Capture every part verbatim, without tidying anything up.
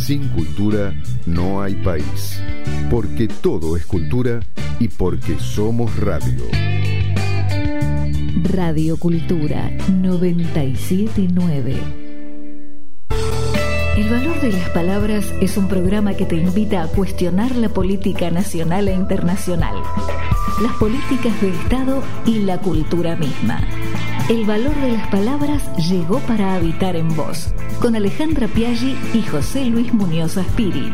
Sin cultura no hay país, porque todo es cultura y porque somos radio. Radio Cultura noventa y siete punto nueve. El valor de las palabras es un programa que te invita a cuestionar la política nacional e internacional, las políticas de Estado y la cultura misma. El valor de las palabras llegó para habitar en vos, con Alejandra Piaggi y José Luis Muñoz Aspiri.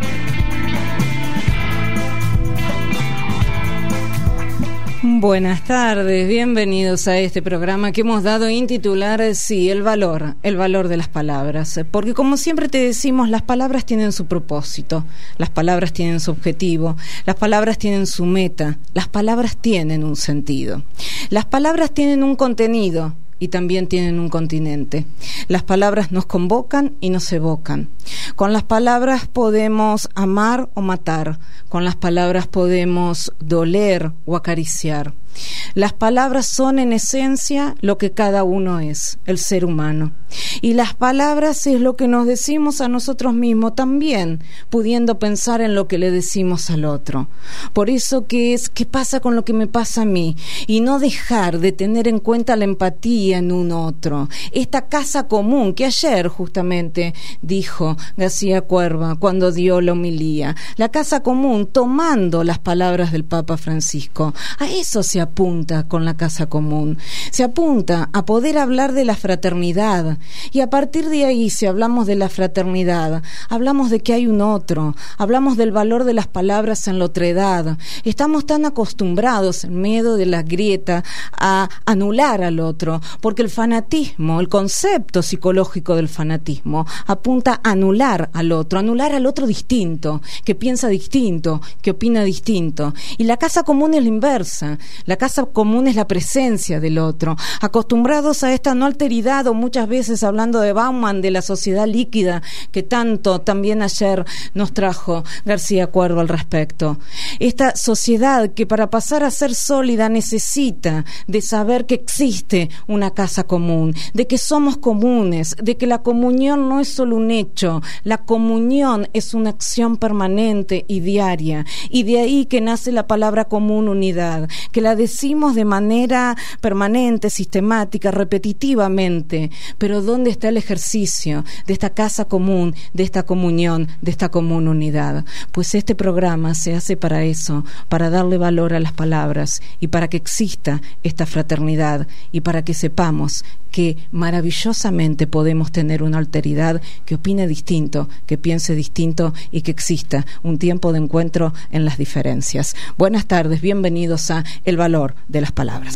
Buenas tardes, bienvenidos a este programa que hemos dado en titular, sí, el valor, el valor de las palabras, porque como siempre te decimos, las palabras tienen su propósito, las palabras tienen su objetivo, las palabras tienen su meta, las palabras tienen un sentido, las palabras tienen un contenido y también tienen un continente. Las palabras nos convocan y nos evocan. Con las palabras podemos amar o matar. Con las palabras podemos doler o acariciar. Las palabras son en esencia lo que cada uno es, el ser humano. Y las palabras es lo que nos decimos a nosotros mismos también, pudiendo pensar en lo que le decimos al otro. Por eso que es, ¿qué pasa con lo que me pasa a mí? Y no dejar de tener en cuenta la empatía en un otro. Esta casa común que ayer justamente dijo García Cuerva cuando dio la homilía. La casa común tomando las palabras del Papa Francisco. A eso se apunta con la casa común. Se apunta a poder hablar de la fraternidad. Y a partir de ahí, si hablamos de la fraternidad, hablamos de que hay un otro, hablamos del valor de las palabras en la otredad. Estamos tan acostumbrados en medio de la grieta a anular al otro, porque el fanatismo, el concepto psicológico del fanatismo, apunta a anular al otro, anular al otro distinto, que piensa distinto, que opina distinto. Y la casa común es la inversa. La casa común es la presencia del otro. Acostumbrados a esta no alteridad, o muchas veces hablando de Bauman, de la sociedad líquida, que tanto también ayer nos trajo García Cuerva al respecto. Esta sociedad que para pasar a ser sólida necesita de saber que existe una casa común, de que somos comunes, de que la comunión no es solo un hecho, la comunión es una acción permanente y diaria, y de ahí que nace la palabra común, unidad, que la decimos de manera permanente, sistemática, repetitivamente, pero ¿dónde está el ejercicio de esta casa común, de esta comunión, de esta común unidad? Pues este programa se hace para eso, para darle valor a las palabras y para que exista esta fraternidad y para que sepamos que maravillosamente podemos tener una alteridad que opine distinto, que piense distinto y que exista un tiempo de encuentro en las diferencias. Buenas tardes, bienvenidos a El Valor de las Palabras.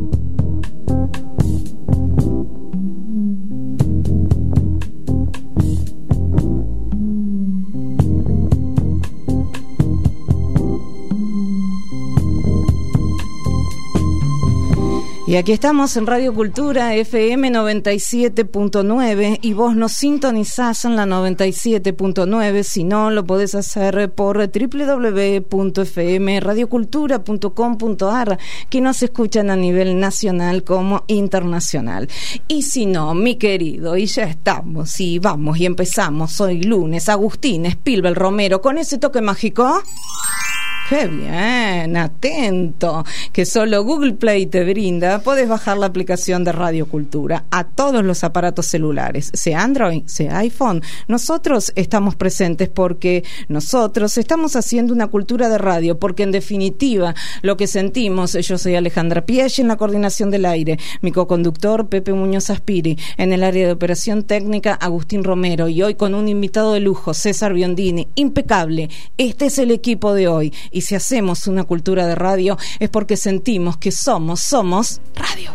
Y aquí estamos en Radio Cultura F M noventa y siete punto nueve y vos nos sintonizás en la noventa y siete punto nueve, si no lo podés hacer por doble u doble u doble u punto f m radio cultura punto com punto a r, que nos escuchan a nivel nacional como internacional. Y si no, mi querido, y ya estamos, y vamos, y empezamos hoy lunes, Agustín Spielberg Romero, con ese toque mágico. ¡Qué bien! Atento, que solo Google Play te brinda. Podés bajar la aplicación de Radio Cultura a todos los aparatos celulares, sea Android, sea iPhone. Nosotros estamos presentes porque nosotros estamos haciendo una cultura de radio, porque en definitiva lo que sentimos, yo soy Alejandra Piaggi en la coordinación del aire, mi coconductor Pepe Muñoz Aspiri, en el área de operación técnica Agustín Romero, y hoy con un invitado de lujo, César Biondini, impecable. Este es el equipo de hoy. Y si hacemos una cultura de radio es porque sentimos que somos, somos radio.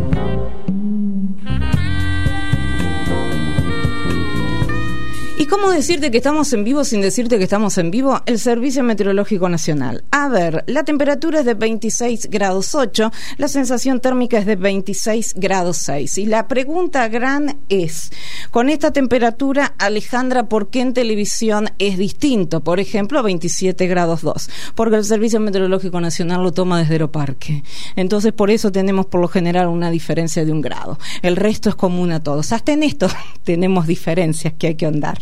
¿Y cómo decirte que estamos en vivo sin decirte que estamos en vivo? El Servicio Meteorológico Nacional. A ver, la temperatura es de veintiséis grados ocho, la sensación térmica es de veintiséis grados seis. Y la pregunta gran es, con esta temperatura, Alejandra, ¿por qué en televisión es distinto? Por ejemplo, veintisiete grados dos. Porque el Servicio Meteorológico Nacional lo toma desde Aeroparque. Entonces, por eso tenemos por lo general una diferencia de un grado. El resto es común a todos. Hasta en esto tenemos diferencias que hay que ahondar.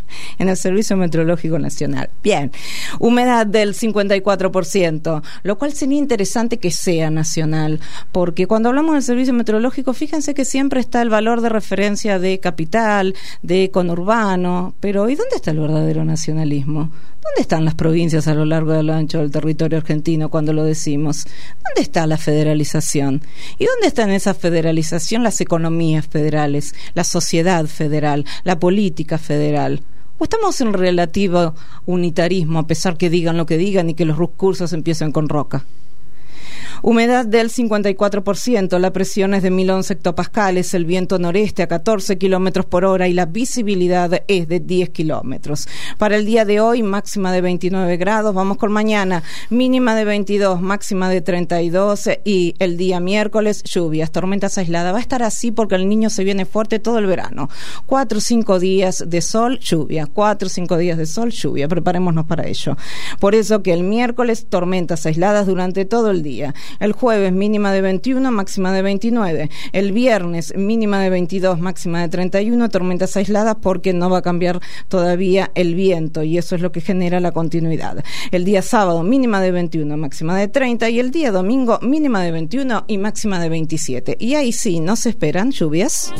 en el Servicio Meteorológico Nacional. Bien, humedad del cincuenta y cuatro por ciento, lo cual sería interesante que sea nacional, porque cuando hablamos del Servicio Meteorológico, fíjense que siempre está el valor de referencia de capital, de conurbano, pero ¿y dónde está el verdadero nacionalismo? ¿Dónde están las provincias a lo largo y a lo ancho del territorio argentino cuando lo decimos? ¿Dónde está la federalización? ¿Y dónde está en esa federalización las economías federales, la sociedad federal, la política federal? ¿O estamos en relativo unitarismo a pesar que digan lo que digan y que los recursos empiecen con roca? Humedad del cincuenta y cuatro por ciento, la presión es de mil once hectopascales, el viento noreste a catorce kilómetros por hora y la visibilidad es de diez kilómetros. Para el día de hoy, máxima de veintinueve grados, vamos con mañana, mínima de veintidós, máxima de treinta y dos y el día miércoles, lluvias, tormentas aisladas. Va a estar así porque el niño se viene fuerte todo el verano. Cuatro o cinco días de sol, lluvia. Cuatro o cinco días de sol, lluvia. Preparémonos para ello. Por eso que el miércoles, tormentas aisladas durante todo el día. El jueves mínima de veintiuno, máxima de veintinueve. El viernes mínima de veintidós, máxima de treinta y uno, tormentas aisladas porque no va a cambiar todavía el viento y eso es lo que genera la continuidad. El día sábado mínima de veintiuno, máxima de treinta y el día domingo mínima de veintiuno y máxima de veintisiete. Y ahí sí, ¿no se esperan lluvias?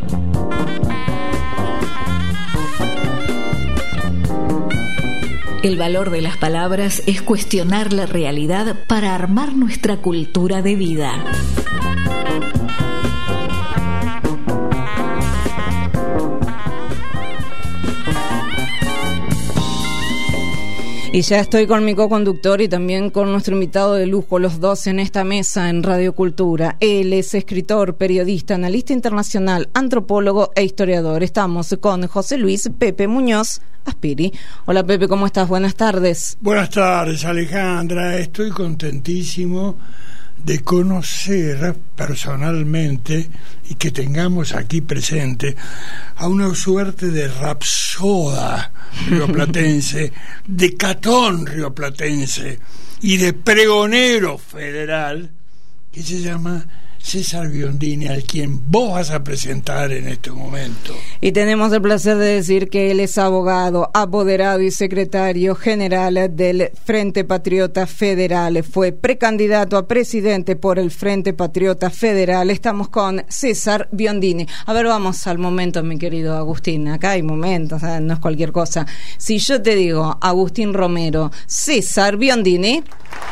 El valor de las palabras es cuestionar la realidad para armar nuestra cultura de vida. Y ya estoy con mi co-conductor y también con nuestro invitado de lujo, los dos en esta mesa en Radio Cultura. Él es escritor, periodista, analista internacional, antropólogo e historiador. Estamos con José Luis Pepe Muñoz Aspiri. Hola Pepe, ¿cómo estás? Buenas tardes. Buenas tardes, Alejandra. Estoy contentísimo de conocer personalmente y que tengamos aquí presente a una suerte de rapsoda rioplatense, de catón rioplatense y de pregonero federal que se llama César Biondini, al quien vos vas a presentar en este momento. Y tenemos el placer de decir que él es abogado, apoderado y secretario general del Frente Patriota Federal. Fue precandidato a presidente por el Frente Patriota Federal. Estamos con César Biondini. A ver, vamos al momento, mi querido Agustín. Acá hay momentos, ¿eh? No es cualquier cosa. Si yo te digo Agustín Romero, César Biondini...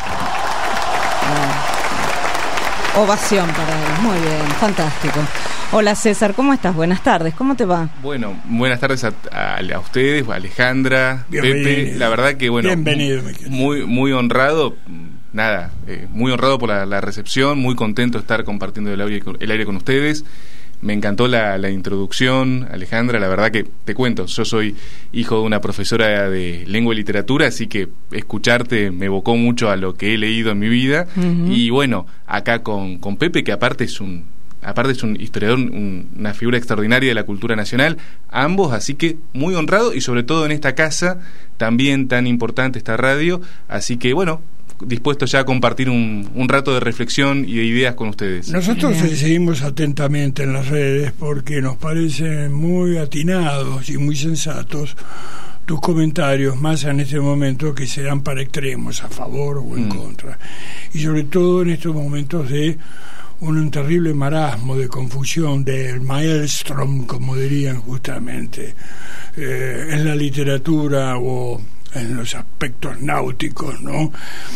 Ah. Ovación para él, muy bien, fantástico. Hola César, ¿cómo estás? Buenas tardes, ¿cómo te va? Bueno, buenas tardes a, a, a ustedes, a Alejandra, Bienvenido. Pepe, la verdad que bueno, Bienvenido, muy, muy honrado, nada, eh, muy honrado por la, la recepción, muy contento de estar compartiendo el aire, el aire con ustedes. Me encantó la, la introducción, Alejandra, la verdad que te cuento, yo soy hijo de una profesora de lengua y literatura, así que escucharte me evocó mucho a lo que he leído en mi vida, uh-huh. Y bueno, acá con, con Pepe, que aparte es un aparte es un historiador, un, una figura extraordinaria de la cultura nacional, ambos, así que muy honrado, y sobre todo en esta casa, también tan importante esta radio, así que bueno, dispuesto ya a compartir un, un rato de reflexión y de ideas con ustedes. Nosotros te seguimos atentamente en las redes porque nos parecen muy atinados y muy sensatos tus comentarios, más en este momento que serán para extremos, a favor o en mm. contra, y sobre todo en estos momentos de un terrible marasmo de confusión del maelstrom, como dirían justamente eh, en la literatura o en los aspectos náuticos, ¿no?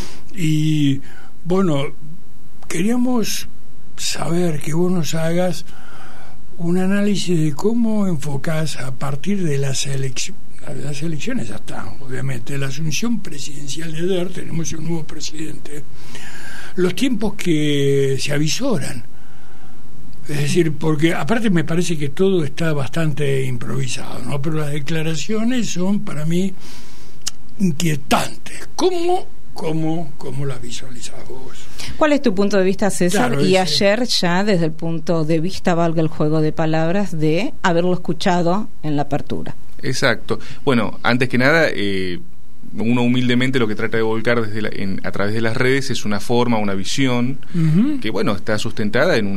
Y bueno, queríamos saber que vos nos hagas un análisis de cómo enfocás a partir de las elecciones. Las elecciones ya están, obviamente, la asunción presidencial de ayer, tenemos un nuevo presidente, los tiempos que se avisoran. Es decir, porque aparte me parece que todo está bastante improvisado, ¿no? Pero las declaraciones son para mí inquietantes. ¿Cómo, cómo, cómo las visualizás vos? ¿Cuál es tu punto de vista, César? Claro, y ese. Ayer ya desde el punto de vista, valga el juego de palabras, de haberlo escuchado en la apertura. Exacto. Bueno, antes que nada, eh, uno humildemente lo que trata de volcar desde la, en, a través de las redes es una forma, una visión, uh-huh. que bueno, está sustentada en una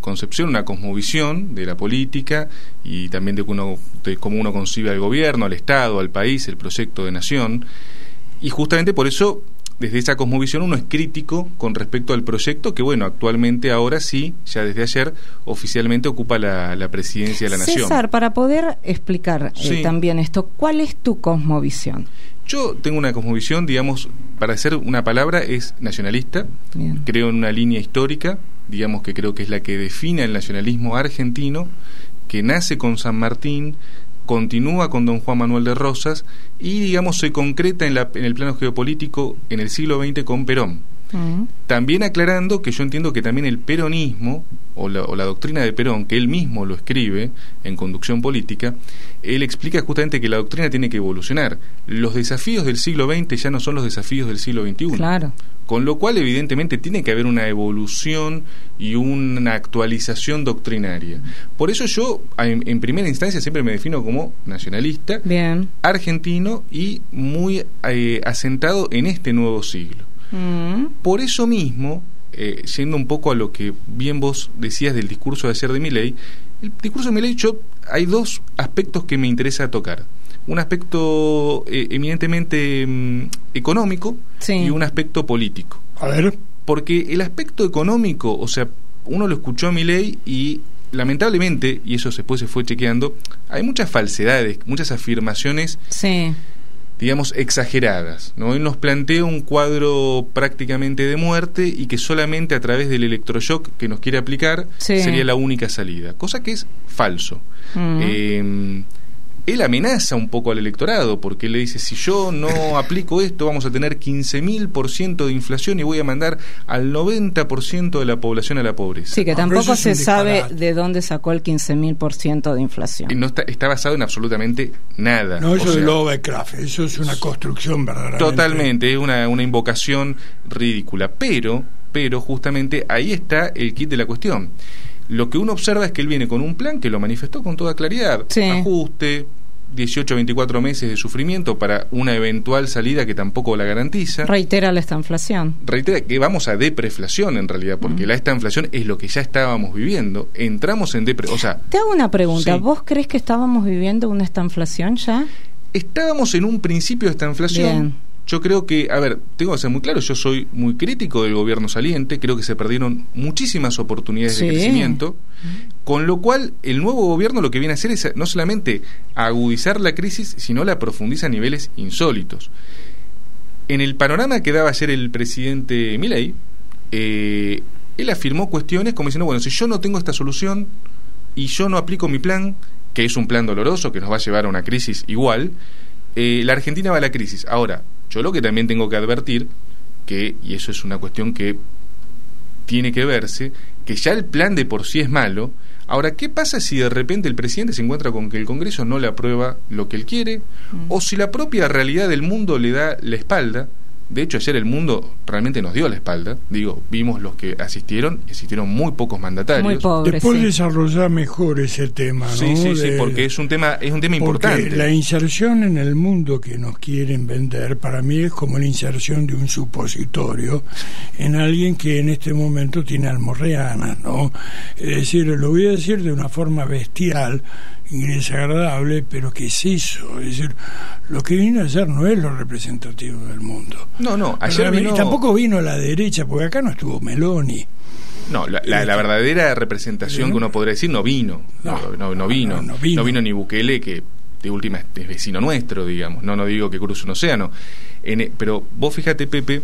concepción, una cosmovisión de la política y también de, uno, de cómo uno concibe al gobierno, al Estado, al país, el proyecto de nación. Y justamente por eso, desde esa cosmovisión, uno es crítico con respecto al proyecto que, bueno, actualmente ahora sí, ya desde ayer, oficialmente ocupa la, la presidencia de la nación. César, para poder explicar sí. eh, también esto, ¿cuál es tu cosmovisión? Yo tengo una cosmovisión, digamos, para hacer una palabra, es nacionalista. Bien. Creo en una línea histórica, digamos que creo que es la que define el nacionalismo argentino, que nace con San Martín, continúa con don Juan Manuel de Rosas y, digamos, se concreta en, la, en el plano geopolítico en el siglo veinte con Perón. Uh-huh. También aclarando que yo entiendo que también el peronismo o la, o la doctrina de Perón, que él mismo lo escribe en Conducción Política, él explica justamente que la doctrina tiene que evolucionar. Los desafíos del siglo veinte ya no son los desafíos del siglo veintiuno. Claro. Con lo cual, evidentemente, tiene que haber una evolución y una actualización doctrinaria. Por eso yo, en, en primera instancia, siempre me defino como nacionalista, bien, argentino y muy eh, asentado en este nuevo siglo. Mm. Por eso mismo, eh, yendo un poco a lo que bien vos decías del discurso de ayer de Milei, el discurso de Milei, yo, hay dos aspectos que me interesa tocar. Un aspecto eh, eminentemente mm, económico, sí, y un aspecto político. A ver. Porque el aspecto económico, o sea, uno lo escuchó a Milei y lamentablemente, y eso después se fue chequeando, hay muchas falsedades, muchas afirmaciones, sí, digamos, exageradas, ¿no? Él nos plantea un cuadro prácticamente de muerte y que solamente a través del electroshock que nos quiere aplicar, sí, sería la única salida, cosa que es falso. Uh-huh. Eh, él amenaza un poco al electorado porque él le dice, si yo no aplico esto vamos a tener quince mil por ciento de inflación y voy a mandar al noventa por ciento de la población a la pobreza. Sí, que tampoco se sabe de dónde sacó el quince mil por ciento de inflación. Y no está, está basado en absolutamente nada. No, eso es Lovecraft, eso es una construcción verdaderamente. Totalmente, es una, una invocación ridícula, pero, pero justamente ahí está el kit de la cuestión. Lo que uno observa es que él viene con un plan que lo manifestó con toda claridad. Sí. Ajuste, dieciocho a veinticuatro meses de sufrimiento para una eventual salida que tampoco la garantiza. Reitera la estanflación. Reitera que vamos a depreflación en realidad, porque mm. la estanflación es lo que ya estábamos viviendo. Entramos en depre... O sea, te hago una pregunta. Sí. ¿Vos crees que estábamos viviendo una estanflación ya? Estábamos en un principio de estanflación. Bien. Yo creo que, a ver, tengo que ser muy claro, yo soy muy crítico del gobierno saliente, creo que se perdieron muchísimas oportunidades sí. de crecimiento, con lo cual el nuevo gobierno lo que viene a hacer es no solamente agudizar la crisis, sino la profundiza a niveles insólitos. En el panorama que daba ayer el presidente Milei, eh, él afirmó cuestiones como diciendo, bueno, si yo no tengo esta solución y yo no aplico mi plan, que es un plan doloroso, que nos va a llevar a una crisis igual, eh, la Argentina va a la crisis. Ahora, yo lo que también tengo que advertir, que, y eso es una cuestión que tiene que verse, que ya el plan de por sí es malo. Ahora, ¿qué pasa si de repente el presidente se encuentra con que el Congreso no le aprueba lo que él quiere? Mm. O si la propia realidad del mundo le da la espalda. De hecho, ayer el mundo realmente nos dio la espalda. Digo, vimos los que asistieron, y asistieron muy pocos mandatarios. Muy pobres, Después sí. desarrollar mejor ese tema, ¿no? Sí, sí, de, sí, porque es un tema, es un tema importante. Porque la inserción en el mundo que nos quieren vender, para mí es como la inserción de un supositorio en alguien que en este momento tiene almorreanas, ¿no? Es decir, lo voy a decir de una forma bestial y desagradable, pero ¿qué es eso? Es decir, lo que vino ayer no es lo representativo del mundo. No, no, ayer vino... Y tampoco vino la derecha, porque acá no estuvo Meloni. No, la, la, la verdadera representación ¿Eh? que uno podría decir no vino. No, no, no, vino. No, no vino. No vino ni Bukele, que de última es vecino nuestro, digamos. No, no digo que cruce un océano. En, pero vos fíjate, Pepe,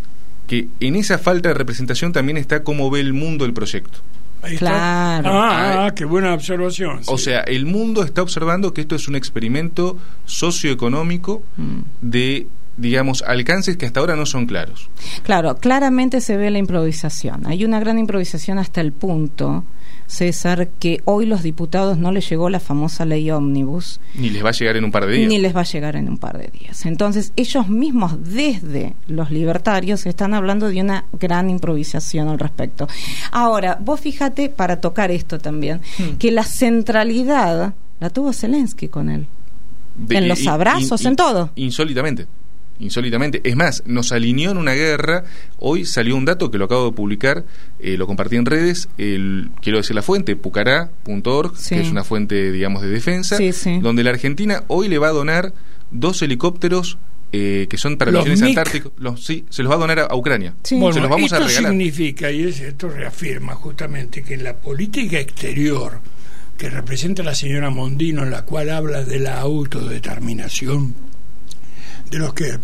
que en esa falta de representación también está cómo ve el mundo el proyecto. Ahí claro. Ah, ah, qué buena observación. O sí. sea, el mundo está observando que esto es un experimento socioeconómico mm. de, digamos, alcances que hasta ahora no son claros. Claro, claramente se ve la improvisación. Hay una gran improvisación hasta el punto, César, que hoy los diputados no les llegó la famosa ley ómnibus. Ni les va a llegar en un par de días. Ni les va a llegar en un par de días. Entonces, ellos mismos, desde los libertarios, están hablando de una gran improvisación al respecto. Ahora, vos fíjate, para tocar esto también, hmm. que la centralidad la tuvo Zelensky con él. De, en los abrazos, in, in, en todo. Insólitamente. insólitamente. Es más, nos alineó en una guerra. Hoy salió un dato que lo acabo de publicar, eh, lo compartí en redes, el, quiero decir la fuente, pucará punto org, sí. que es una fuente, digamos, de defensa, sí, sí. donde la Argentina hoy le va a donar dos helicópteros eh, que son para los misiones M I C. antárticos. Los, sí, se los va a donar a, a Ucrania. Sí. Bueno, se los vamos esto a regalar. significa, y es, esto reafirma justamente que la política exterior que representa la señora Mondino, en la cual habla de la autodeterminación de los que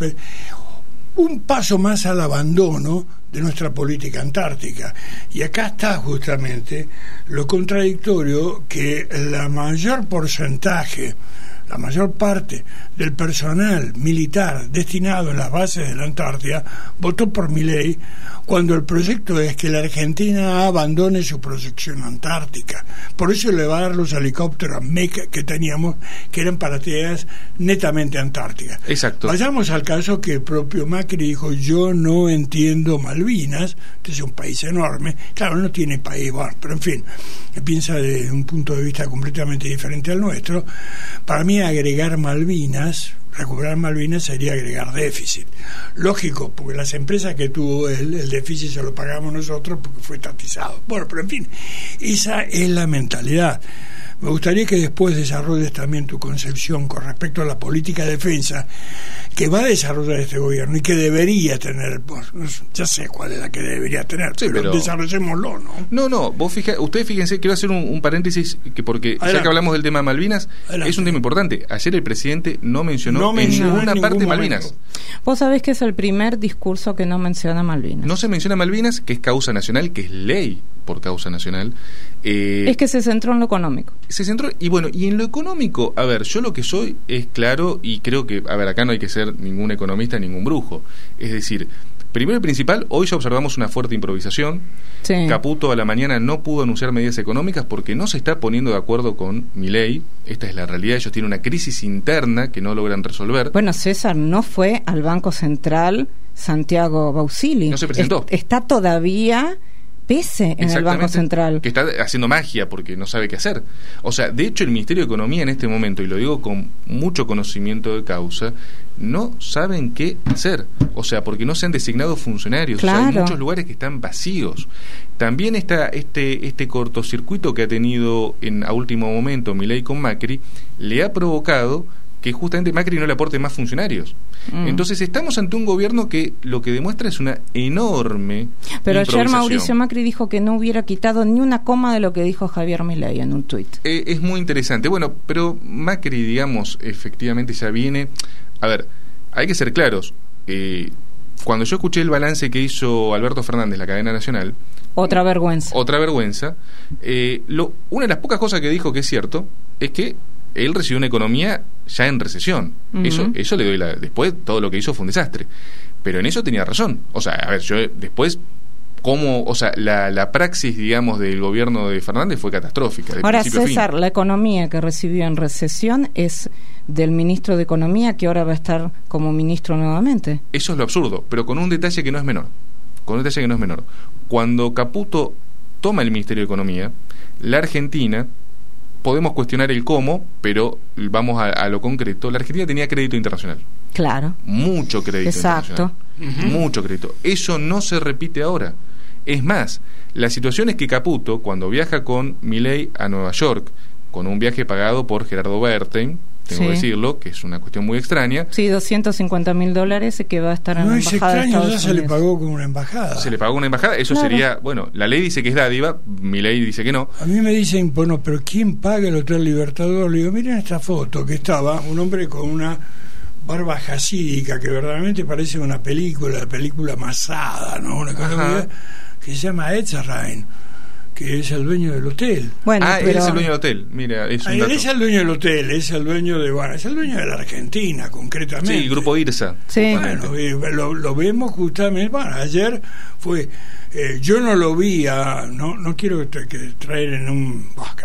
un paso más al abandono de nuestra política antártica. Y acá está justamente lo contradictorio, que la mayor porcentaje, la mayor parte del personal militar destinado en las bases de la Antártida votó por Milei, cuando el proyecto es que la Argentina abandone su proyección antártica. Por eso le va a dar los helicópteros M E C que teníamos, que eran para tareas netamente antárticas. Exacto. Vayamos al caso que el propio Macri dijo: yo no entiendo Malvinas, este es un país enorme. Claro, no tiene país, bueno, pero en fin, piensa desde un punto de vista completamente diferente al nuestro. Para mí, agregar Malvinas, recuperar Malvinas, sería agregar déficit. Lógico, porque las empresas que tuvo él, el déficit se lo pagamos nosotros porque fue estatizado. Bueno, pero en fin, esa es la mentalidad. Me gustaría que después desarrolles también tu concepción con respecto a la política de defensa que va a desarrollar este gobierno y que debería tener. Pues, ya sé cuál es la que debería tener, sí, pero, pero desarrollémoslo, ¿no? No, no, vos fija, ustedes fíjense, quiero hacer un, un paréntesis, que porque Adelante. ya que hablamos del tema Malvinas, Adelante. es un tema importante. Ayer el presidente no mencionó, no mencionó en ninguna en parte Malvinas. Vos sabés que es el primer discurso que no menciona Malvinas. No se menciona Malvinas, que es causa nacional, que es ley por causa nacional. Eh, es que se centró en lo económico. Se centró, y bueno, y en lo económico, a ver, yo lo que soy es claro, y creo que, a ver, acá no hay que ser ningún economista, ningún brujo. Es decir, primero y principal, hoy ya observamos una fuerte improvisación. Sí. Caputo a la mañana no pudo anunciar medidas económicas porque no se está poniendo de acuerdo con Milei. Esta es la realidad. Ellos tienen una crisis interna que no logran resolver. Bueno, César no fue al Banco Central Santiago Bausili. No se presentó. Es, está todavía pese en el Banco Central. Que está haciendo magia porque no sabe qué hacer. O sea, de hecho el Ministerio de Economía en este momento, y lo digo con mucho conocimiento de causa, no saben qué hacer. O sea, porque no se han designado funcionarios. Claro. O sea, hay muchos lugares que están vacíos. También está este, este cortocircuito que ha tenido en a último momento Milei con Macri, le ha provocado que justamente Macri no le aporte más funcionarios. Mm. Entonces estamos ante un gobierno que lo que demuestra es una enorme Pero ayer Mauricio Macri dijo que no hubiera quitado ni una coma de lo que dijo Javier Milei en un tuit. Eh, es muy interesante. Bueno, pero Macri, digamos, efectivamente ya viene... A ver, hay que ser claros. Eh, cuando yo escuché el balance que hizo Alberto Fernández, la cadena nacional... Otra vergüenza. Otra vergüenza. Eh, lo, una de las pocas cosas que dijo que es cierto es que él recibió una economía ya en recesión. Uh-huh. Eso eso le doy la... Después todo lo que hizo fue un desastre. Pero en eso tenía razón. O sea, a ver, yo después... Cómo, o sea, la, la praxis, digamos, del gobierno de Fernández fue catastrófica. Ahora, César, la economía que recibió en recesión es del ministro de Economía, que ahora va a estar como ministro nuevamente. Eso es lo absurdo, pero con un detalle que no es menor. Con un detalle que no es menor. Cuando Caputo toma el Ministerio de Economía, la Argentina, podemos cuestionar el cómo, pero vamos a, a lo concreto, la Argentina tenía crédito internacional. Claro. Mucho crédito Exacto. internacional. Uh-huh. Mucho crédito. Eso no se repite ahora. Es más, la situación es que Caputo, cuando viaja con Milei a Nueva York, con un viaje pagado por Gerardo Bertein, tengo sí. que decirlo, que es una cuestión muy extraña. Sí, doscientos cincuenta mil dólares que va a estar en no la embajada. No es extraño, de ya se le pagó con una embajada. Se le pagó una embajada, eso claro. sería, bueno, la ley dice que es dádiva, Milei dice que no. A mí me dicen, bueno, pero ¿quién paga el Hotel Libertador? Le digo, miren esta foto, que estaba un hombre con una barba jasídica, que verdaderamente parece una película, película masada, ¿no? Una cosa que se llama Etzerrein, que es el dueño del hotel. Bueno, ah, pero... él es el dueño del hotel. Mira, es un él dato. es el dueño del hotel, es el dueño de, bueno, es el dueño de la Argentina, concretamente. Sí, el grupo IRSA. Sí. Bueno, lo, lo vemos justamente, bueno, ayer fue, eh, yo no lo vi a, no, no quiero que, que traer en un,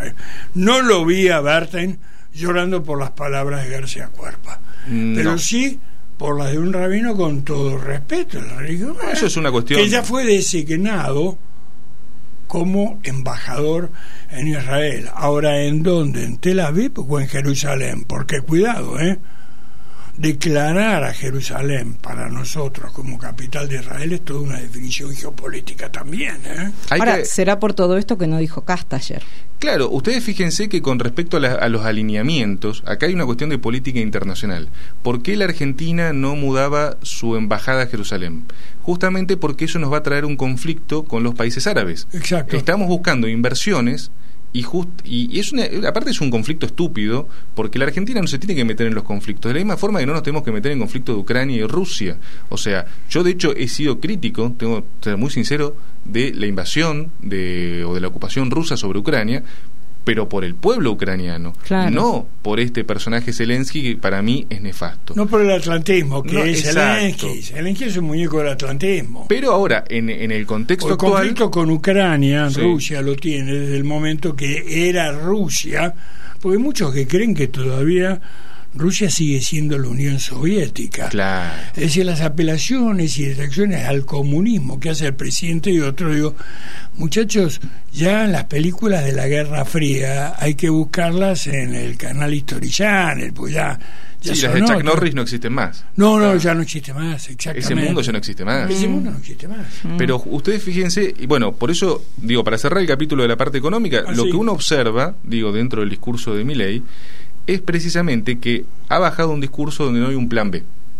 no lo vi a Bertein llorando por las palabras de García Cuerpa, no. pero sí por las de un rabino con todo respeto. El rabino, eso es una cuestión. Que ya fue designado como embajador en Israel. Ahora, ¿en dónde? ¿En Tel Aviv o en Jerusalén? Porque cuidado, ¿eh? declarar a Jerusalén para nosotros como capital de Israel es toda una definición geopolítica también, ¿eh? Ahora, que... será por todo esto que no dijo Casta ayer. Claro, ustedes fíjense que con respecto a, la, a los alineamientos, acá hay una cuestión de política internacional. ¿Por qué la Argentina no mudaba su embajada a Jerusalén? Justamente porque eso nos va a traer un conflicto con los países árabes. Exacto. Estamos buscando inversiones y, just, y es una, aparte es un conflicto estúpido, porque la Argentina no se tiene que meter en los conflictos, de la misma forma que no nos tenemos que meter en conflicto de Ucrania y Rusia. O sea, yo de hecho he sido crítico, tengo que ser muy sincero, de la invasión de, o de la ocupación rusa sobre Ucrania, pero por el pueblo ucraniano, claro. no por este personaje Zelensky, que para mí es nefasto. No por el atlantismo, que no, es exacto. Zelensky. Zelensky es un muñeco del atlantismo. Pero ahora, en, en el contexto el actual... El conflicto con Ucrania, sí. Rusia lo tiene desde el momento que era Rusia, porque hay muchos que creen que todavía Rusia sigue siendo la Unión Soviética. Claro. Es decir, las apelaciones y detracciones al comunismo que hace el presidente y otro, digo, muchachos, ya en las películas de la Guerra Fría hay que buscarlas en el canal History Channel, pues ya... ya sí, son las de Chuck otros. Norris no existen más. No, no, Ah. ya no existe más, exactamente. Ese mundo ya no existe más. Ese mundo no existe más. Mm. Pero ustedes fíjense, y bueno, por eso, digo, para cerrar el capítulo de la parte económica, Ah, lo sí. que uno observa, digo, dentro del discurso de Milei, es precisamente que ha bajado un discurso donde no hay un plan B.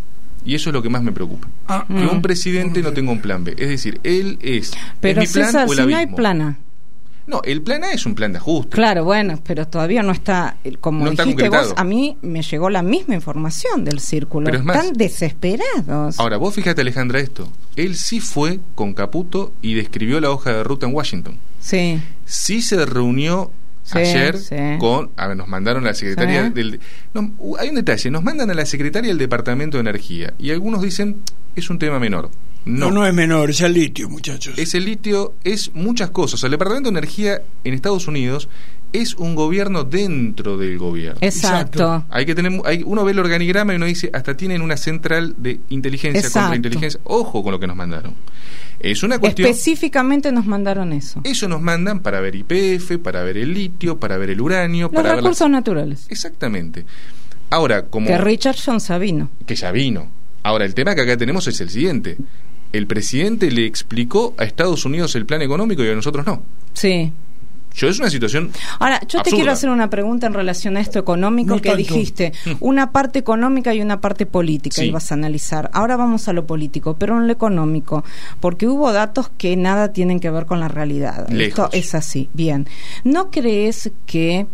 Y eso es lo que más me preocupa. Ah, que Mm. un presidente no tenga un plan B. Es decir, él es... Pero ¿es mi plan César, o el si no hay abismo? plan A. No, el plan A es un plan de ajuste. Claro, bueno, pero todavía no está, eh, como No está dijiste vos, concretado. a mí me llegó la misma información del círculo. Pero es más. Están desesperados. Ahora, vos fíjate, Alejandra, esto. Él sí fue con Caputo y describió la hoja de ruta en Washington. Sí. Sí se reunió Sí, ayer sí. con... A ver, nos mandaron a la secretaria Sí. del... No, uh, hay un detalle, nos mandan a la secretaria del Departamento de Energía y algunos dicen es un tema menor. No, No, no es menor, es el litio, muchachos. es el litio, es muchas cosas. El Departamento de Energía en Estados Unidos es un gobierno dentro del gobierno. Exacto. Exacto. Hay que tener, hay, uno ve el organigrama y uno dice, hasta tienen una central de inteligencia, Exacto. contrainteligencia. Ojo con lo que nos mandaron. Es una cuestión... Específicamente nos mandaron eso. Eso nos mandan para ver Y P F, para ver el litio, para ver el uranio, Los para ver recursos las... naturales. Exactamente. Ahora, como... Que Richard Johnson vino. que ya vino. Ahora, el tema que acá tenemos es el siguiente. El presidente le explicó a Estados Unidos el plan económico y a nosotros no. Sí. Yo es una situación... Ahora, yo te absurda. quiero hacer una pregunta en relación a esto económico No que tanto. dijiste. Una parte económica y una parte política Sí. ibas a analizar. Ahora vamos a lo político, pero en lo económico, porque hubo datos que nada tienen que ver con la realidad. Lejos. Esto es así. Bien. ¿No crees que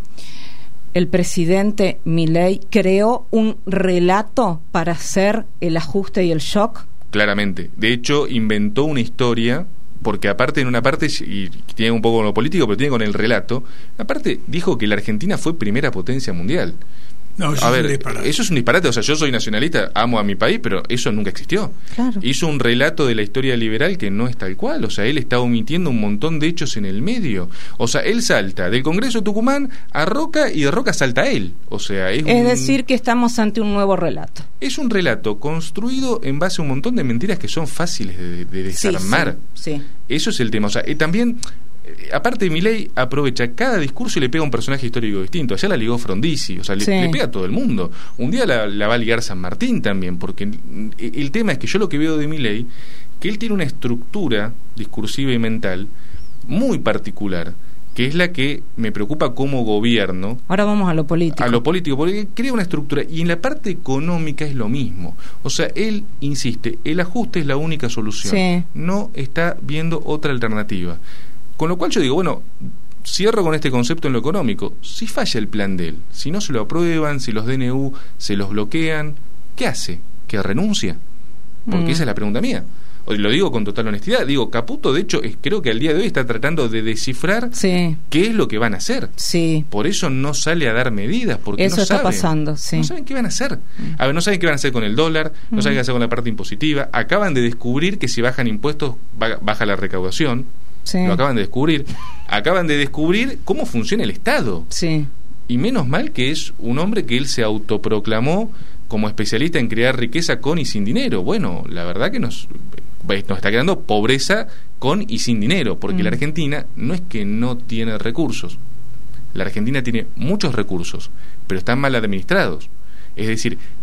el presidente Milei creó un relato para hacer el ajuste y el shock? Claramente. De hecho, inventó una historia, porque aparte en una parte, y tiene un poco con lo político, pero tiene con el relato, aparte dijo que la Argentina fue primera potencia mundial. No, eso A es un ver, disparate. eso es un disparate. O sea, yo soy nacionalista, amo a mi país, pero eso nunca existió. Claro. Hizo un relato de la historia liberal que no es tal cual. O sea, él está omitiendo un montón de hechos en el medio. O sea, él salta del Congreso de Tucumán a Roca y de Roca salta a él. O sea, es, Es un, decir, que estamos ante un nuevo relato. es un relato construido en base a un montón de mentiras que son fáciles de, de desarmar. Sí, sí. Eso es el tema. O sea, eh, también, eh, aparte, Milei aprovecha cada discurso y le pega un personaje histórico distinto. Ayer la ligó Frondizi, o sea, le, Sí. le pega a todo el mundo. Un día la, la va a ligar San Martín también, porque mm, el tema es que yo lo que veo de Milei, que él tiene una estructura discursiva y mental muy particular, que es la que me preocupa como gobierno. Ahora vamos a lo político. A lo político, porque crea una estructura y en la parte económica es lo mismo. O sea, él insiste, el ajuste es la única solución. Sí. No está viendo otra alternativa. Con lo cual yo digo, bueno, cierro con este concepto en lo económico. Si falla el plan de él, si no se lo aprueban, si los D N U se los bloquean, ¿qué hace? ¿Que renuncia? Porque Mm. esa es la pregunta mía. Hoy lo digo con total honestidad. Digo, Caputo, de hecho, es, creo que al día de hoy está tratando de descifrar Sí, qué es lo que van a hacer. sí. Por eso no sale a dar medidas, porque Eso no está saben. pasando, sí. No saben qué van a hacer. A ver, no saben qué van a hacer con el dólar, no saben qué van a hacer con la parte impositiva. Acaban de descubrir que si bajan impuestos, ba- baja la recaudación. Sí. Lo acaban de descubrir. Acaban de descubrir cómo funciona el Estado. Sí. Y menos mal que es un hombre que él se autoproclamó como especialista en crear riqueza con y sin dinero. Bueno, la verdad que nos, nos está creando pobreza con y sin dinero, porque Mm. la Argentina no es que no tiene recursos. La Argentina tiene muchos recursos, pero están mal administrados. Es decir,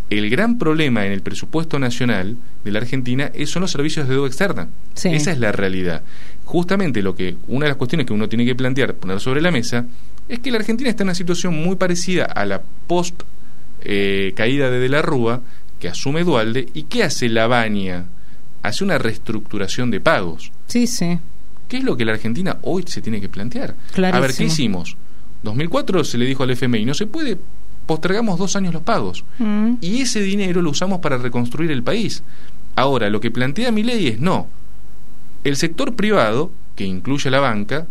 el gran problema en el presupuesto nacional de la Argentina es, son los servicios de deuda externa. Sí. Esa es la realidad. Justamente lo que una de las cuestiones que uno tiene que plantear, poner sobre la mesa, es que la Argentina está en una situación muy parecida a la post eh, caída de De la Rúa, que asume Duhalde, y ¿qué hace la Baña? Hace una reestructuración de pagos. Sí, sí. ¿Qué es lo que la Argentina hoy se tiene que plantear? Clarísimo. A ver, ¿qué hicimos? dos mil cuatro se le dijo al F M I, no se puede, postergamos dos años los pagos. Mm. Y ese dinero lo usamos para reconstruir el país. Ahora, lo que plantea Milei es no. El sector privado, que incluye a la banca,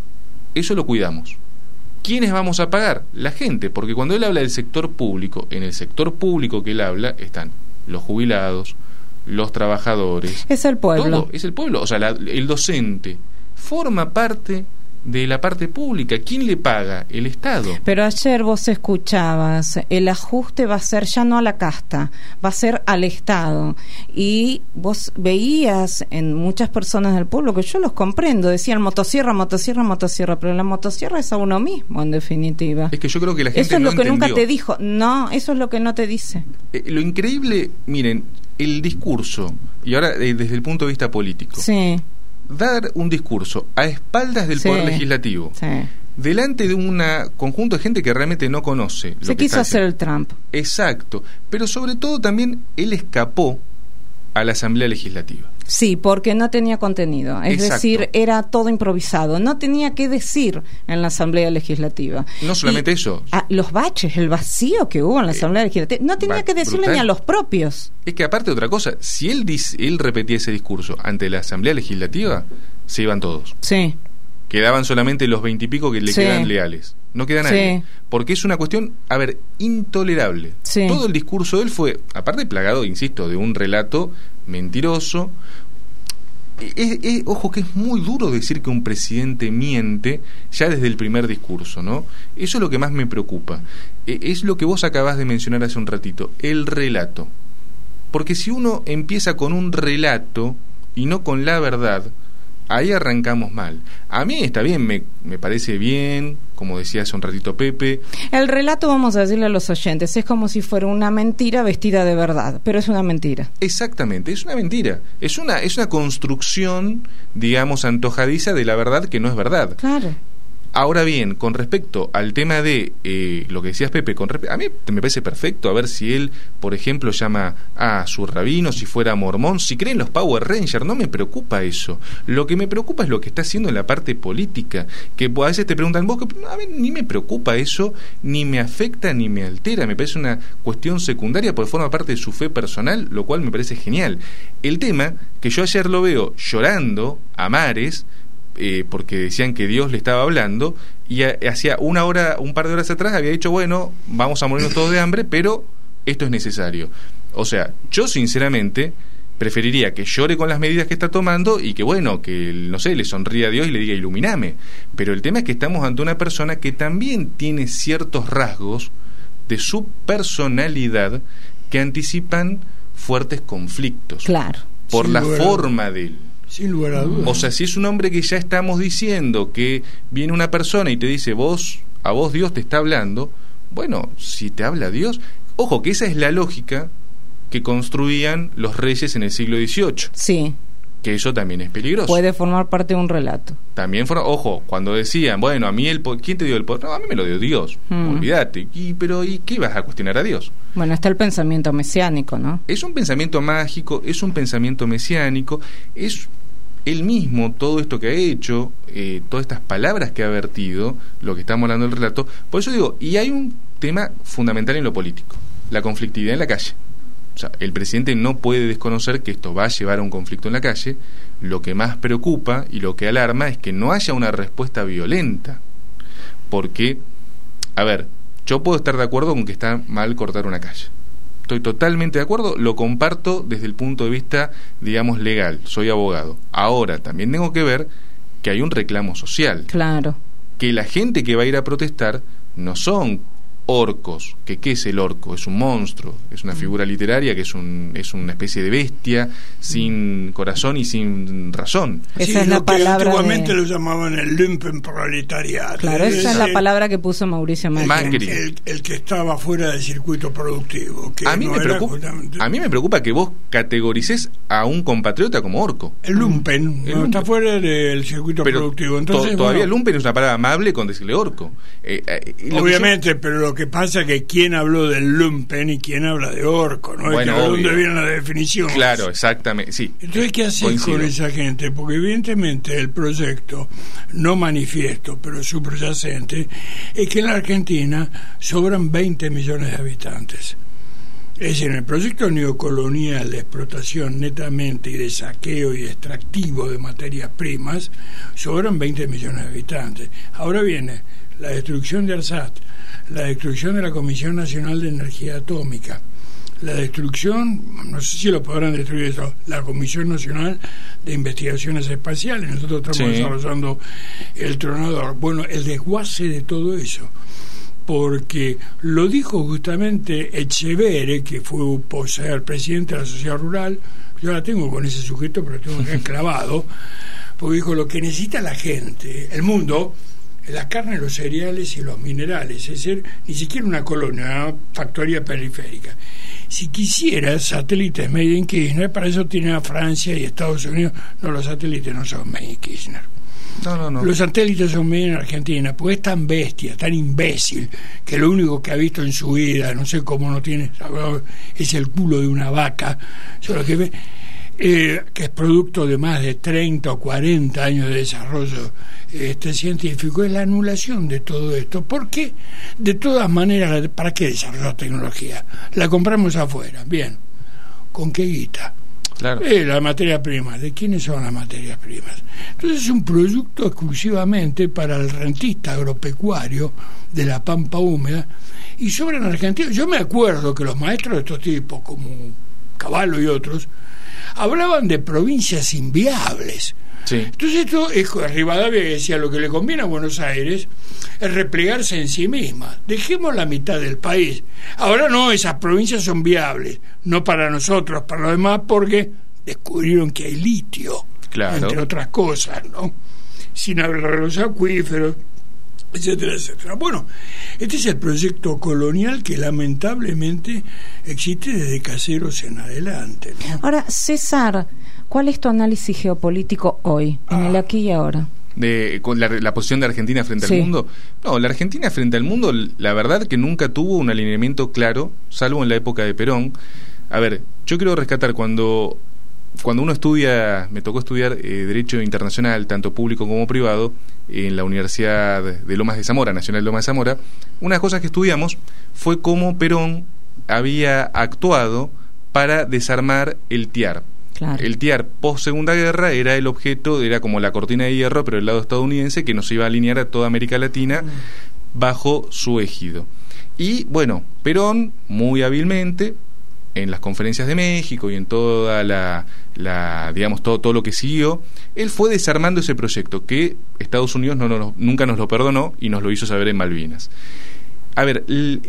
eso lo cuidamos. ¿Quiénes vamos a pagar? La gente, porque cuando él habla del sector público, en el sector público que él habla están los jubilados, los trabajadores. Es el pueblo. Todo, es el pueblo. O sea, la, el docente forma parte de la parte pública. ¿Quién le paga? El Estado. Pero ayer vos escuchabas, el ajuste va a ser ya no a la casta, va a ser al Estado. Y vos veías en muchas personas del pueblo, que yo los comprendo, decían motosierra, motosierra, motosierra, pero la motosierra es a uno mismo, en definitiva. Es que yo creo que la gente Eso es no lo que entendió. Nunca te dijo. No, eso es lo que no te dice. Eh, lo increíble, miren, el discurso, y ahora eh, desde el punto de vista político. Sí. Dar un discurso a espaldas del sí, Poder Legislativo, sí. delante de un conjunto de gente que realmente no conoce. Se lo que quiso hacer el Trump. Exacto, pero sobre todo también él escapó a la Asamblea Legislativa. Sí, porque no tenía contenido, es Exacto. decir, era todo improvisado, no tenía qué decir en la Asamblea Legislativa. No solamente y, eso. A, los baches, el vacío que hubo en la Asamblea eh, Legislativa, no tenía que decirle brutal. Ni a los propios. Es que aparte de otra cosa, si él, dice, él repetía ese discurso ante la Asamblea Legislativa, se iban todos. Sí. Quedaban solamente los veintipico que le sí. quedan leales. No queda nadie. Sí. Porque es una cuestión, a ver, intolerable. Sí. Todo el discurso de él fue, aparte plagado, insisto, de un relato mentiroso. Es, es, ojo que es muy duro decir que un presidente miente ya desde el primer discurso, ¿no? Eso es lo que más me preocupa. Es lo que vos acabás de mencionar hace un ratito, el relato. Porque si uno empieza con un relato y no con la verdad, ahí arrancamos mal. A mí está bien, me, me parece bien, como decía hace un ratito Pepe. El relato, vamos a decirle a los oyentes, es como si fuera una mentira vestida de verdad, pero es una mentira. Exactamente, es una mentira. Es una, es una construcción, digamos, antojadiza de la verdad que no es verdad. Claro. Ahora bien, con respecto al tema de eh, lo que decías Pepe, con respe- a mí me parece perfecto, a ver si él, por ejemplo, llama a su rabino, si fuera mormón, si cree en los Power Rangers, no me preocupa eso. Lo que me preocupa es lo que está haciendo en la parte política, que a veces te preguntan, vos, a mí ni me preocupa eso, ni me afecta, ni me altera, me parece una cuestión secundaria porque forma parte de su fe personal, lo cual me parece genial. El tema, que yo ayer lo veo llorando a mares, Eh, porque decían que Dios le estaba hablando y a, hacía una hora, un par de horas atrás había dicho, bueno, vamos a morirnos todos de hambre, pero esto es necesario. O sea, yo sinceramente preferiría que llore con las medidas que está tomando y que, bueno, que, no sé, le sonríe a Dios y le diga, iluminame. Pero el tema es que estamos ante una persona que también tiene ciertos rasgos de su personalidad que anticipan fuertes conflictos. Claro. Por sí, la bueno. forma de él. Sin lugar a dudas. O sea, si es un hombre que ya estamos diciendo que viene una persona y te dice, vos, a vos Dios te está hablando, bueno, si te habla Dios, ojo, que esa es la lógica que construían los reyes en el siglo dieciocho. Sí. Que eso también es peligroso. Puede formar parte de un relato. También, for- ojo, cuando decían, bueno, a mí el po- ¿quién te dio el poder? No, a mí me lo dio Dios, mm. olvídate. Y, pero, ¿y qué vas a cuestionar a Dios? Bueno, está el pensamiento mesiánico, ¿no? Es un pensamiento mágico, es un pensamiento mesiánico, es él mismo, todo esto que ha hecho, eh, todas estas palabras que ha vertido, lo que estamos hablando del relato. Por eso digo, y hay un tema fundamental en lo político, la conflictividad en la calle. O sea, el presidente no puede desconocer que esto va a llevar a un conflicto en la calle. Lo que más preocupa y lo que alarma es que no haya una respuesta violenta. Porque, a ver, yo puedo estar de acuerdo con que está mal cortar una calle. Estoy totalmente de acuerdo, lo comparto desde el punto de vista, digamos, legal, soy abogado. Ahora, también tengo que ver que hay un reclamo social. Claro. Que la gente que va a ir a protestar no son orcos. ¿Que qué es el orco? Es un monstruo, es una figura literaria que es un es una especie de bestia sin corazón y sin razón. Esa sí, es la lo que palabra antiguamente de... lo llamaban el lumpenproletariado. Claro, esa es es la el, palabra que puso Mauricio Macri. Macri. El, el que estaba fuera del circuito productivo. Que A mí, no me era preocupa, justamente... a mí me preocupa que vos categorices a un compatriota como orco. El lumpen, El no, lumpen. Está fuera del circuito Pero productivo. Entonces, to- todavía bueno, lumpen es una palabra amable con decirle orco. Eh, eh, lo que obviamente, yo... pero lo que pasa es que quién habló del lumpen y quién habla de orco, ¿no? Bueno, es que de dónde obvio. viene la definición. Claro, exactamente, sí. Entonces, ¿qué haces Coincido. con esa gente? Porque evidentemente el proyecto, no manifiesto, pero subyacente, es que en la Argentina sobran veinte millones de habitantes. Es decir, en el proyecto neocolonial de explotación netamente y de saqueo y extractivo de materias primas, sobran veinte millones de habitantes. Ahora viene la destrucción de ARSAT, la destrucción de la Comisión Nacional de Energía Atómica, la destrucción, no sé si lo podrán destruir eso, la Comisión Nacional de Investigaciones Espaciales. Nosotros estamos Sí. desarrollando el tronador. Bueno, el desguace de todo eso, porque lo dijo justamente Echeverre, que fue poseer presidente de la sociedad rural. Yo la tengo con ese sujeto, pero tengo que clavado, porque dijo: lo que necesita la gente, el mundo, es la carne, los cereales y los minerales, es decir, ni siquiera una colonia, una factoría periférica. Si quisiera satélites made in Kirchner, para eso tiene a Francia y Estados Unidos. No, los satélites no son made in Kirchner. No, no, no. Los satélites son made in Argentina, porque es tan bestia, tan imbécil, que lo único que ha visto en su vida, no sé cómo no tiene, es el culo de una vaca, solo que ve, eh, que es producto de más de treinta o cuarenta años de desarrollo este científico, es la anulación de todo esto. Porque de todas maneras, ¿para qué desarrollar tecnología? La compramos afuera, bien, ¿con qué guita? Claro. Eh, la materia prima. ¿De quiénes son las materias primas? Entonces es un producto exclusivamente para el rentista agropecuario de la pampa húmeda, y sobre en Argentina. Yo me acuerdo que los maestros de estos tipos, como Cavallo y otros, hablaban de provincias inviables. Sí. Entonces esto es Rivadavia, que decía: lo que le conviene a Buenos Aires es replegarse en sí misma, dejemos la mitad del país. Ahora no, esas provincias son viables, no para nosotros, para los demás, porque descubrieron que hay litio, Claro. entre otras cosas, ¿no? Sin hablar de los acuíferos, etcétera, etcétera. Bueno, este es el proyecto colonial que lamentablemente existe desde Caseros en adelante, ¿no? Ahora, César, ¿cuál es tu análisis geopolítico hoy, en Ah. el aquí y ahora? De, con la, la posición de Argentina frente Sí. al mundo. No, la Argentina frente al mundo, la verdad que nunca tuvo un alineamiento claro, salvo en la época de Perón. A ver, yo quiero rescatar cuando cuando uno estudia, me tocó estudiar eh, Derecho Internacional, tanto público como privado, en la Universidad de Lomas de Zamora, Nacional Lomas de Zamora. Una de las cosas que estudiamos fue cómo Perón había actuado para desarmar el T I A R. Claro. El T I A R post Segunda Guerra era el objeto, era como la cortina de hierro, pero del lado estadounidense, que nos iba a alinear a toda América Latina bajo su ejido. Y bueno, Perón, muy hábilmente, en las conferencias de México y en toda la, la digamos, todo, todo lo que siguió, él fue desarmando ese proyecto que Estados Unidos no, no, nunca nos lo perdonó y nos lo hizo saber en Malvinas. A ver,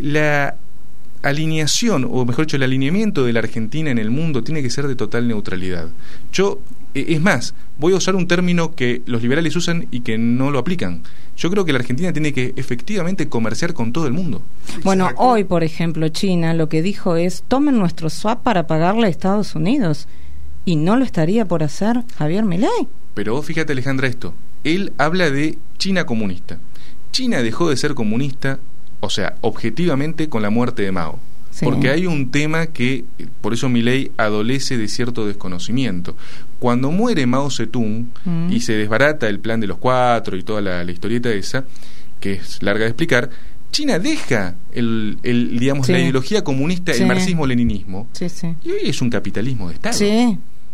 la alineación, o mejor dicho, el alineamiento de la Argentina en el mundo tiene que ser de total neutralidad. Yo, es más, voy a usar un término que los liberales usan y que no lo aplican. Yo creo que la Argentina tiene que efectivamente comerciar con todo el mundo. Bueno, Exacto. hoy, por ejemplo, China lo que dijo es: tomen nuestro swap para pagarle a Estados Unidos. Y no lo estaría por hacer Javier Milei. Pero vos fíjate, Alejandra, esto. Él habla de China comunista. China dejó de ser comunista, o sea, objetivamente, con la muerte de Mao. Sí. Porque hay un tema que, por eso Milei adolece de cierto desconocimiento. Cuando muere Mao Zedong Mm. y se desbarata el plan de los cuatro y toda la, la historieta esa, que es larga de explicar, China deja el, el digamos, Sí. la ideología comunista, Sí. el marxismo-leninismo, Sí, sí. y hoy es un capitalismo de Estado. Sí.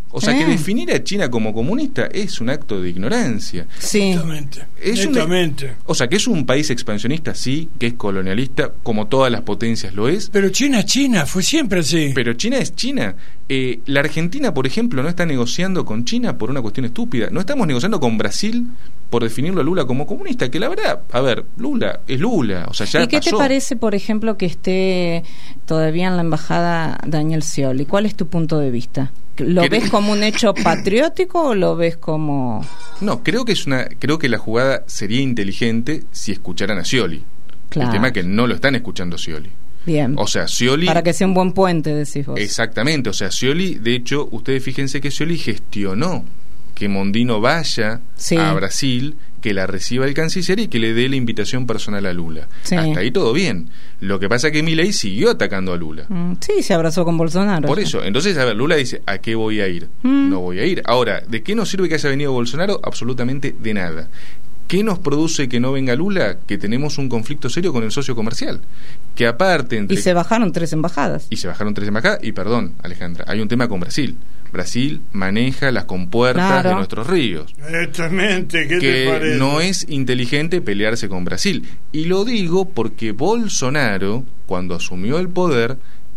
O sea, eh. que definir a China como comunista es un acto de ignorancia. Sí. Netamente. Es un, Netamente. o sea, que es un país expansionista, sí, que es colonialista, como todas las potencias lo es. Pero China es China, fue siempre así. Pero China es China. Eh, la Argentina, por ejemplo, no está negociando con China por una cuestión estúpida. No estamos negociando con Brasil por definirlo a Lula como comunista, que la verdad, a ver, Lula es Lula, o sea, ya ¿Y qué pasó. te parece, por ejemplo, que esté todavía en la embajada Daniel Scioli? ¿Cuál es tu punto de vista? ¿Lo ¿Qué? ves como un hecho patriótico o lo ves como...? No, creo que es una, creo que la jugada sería inteligente si escucharan a Scioli. Claro. El tema es que no lo están escuchando a Scioli. Bien. O sea, Scioli... Para que sea un buen puente, decís vos. Exactamente, o sea, Scioli, de hecho, ustedes fíjense que Scioli gestionó que Mondino vaya Sí. a Brasil, que la reciba el canciller y que le dé la invitación personal a Lula. Sí. Hasta ahí todo bien. Lo que pasa es que Milei siguió atacando a Lula. Mm, sí, se abrazó con Bolsonaro. Por sí. eso, entonces, a ver, Lula dice, ¿a qué voy a ir? Mm. No voy a ir. Ahora, ¿de qué nos sirve que haya venido Bolsonaro? Absolutamente de nada. ¿Qué nos produce que no venga Lula? Que tenemos un conflicto serio con el socio comercial. Que aparte... Entre... Y se bajaron tres embajadas. Y se bajaron tres embajadas. Y perdón, Alejandra, hay un tema con Brasil. Brasil maneja las compuertas Claro. de nuestros ríos. Exactamente, ¿qué te Que parece? no es inteligente pelearse con Brasil. Y lo digo porque Bolsonaro, cuando asumió el poder,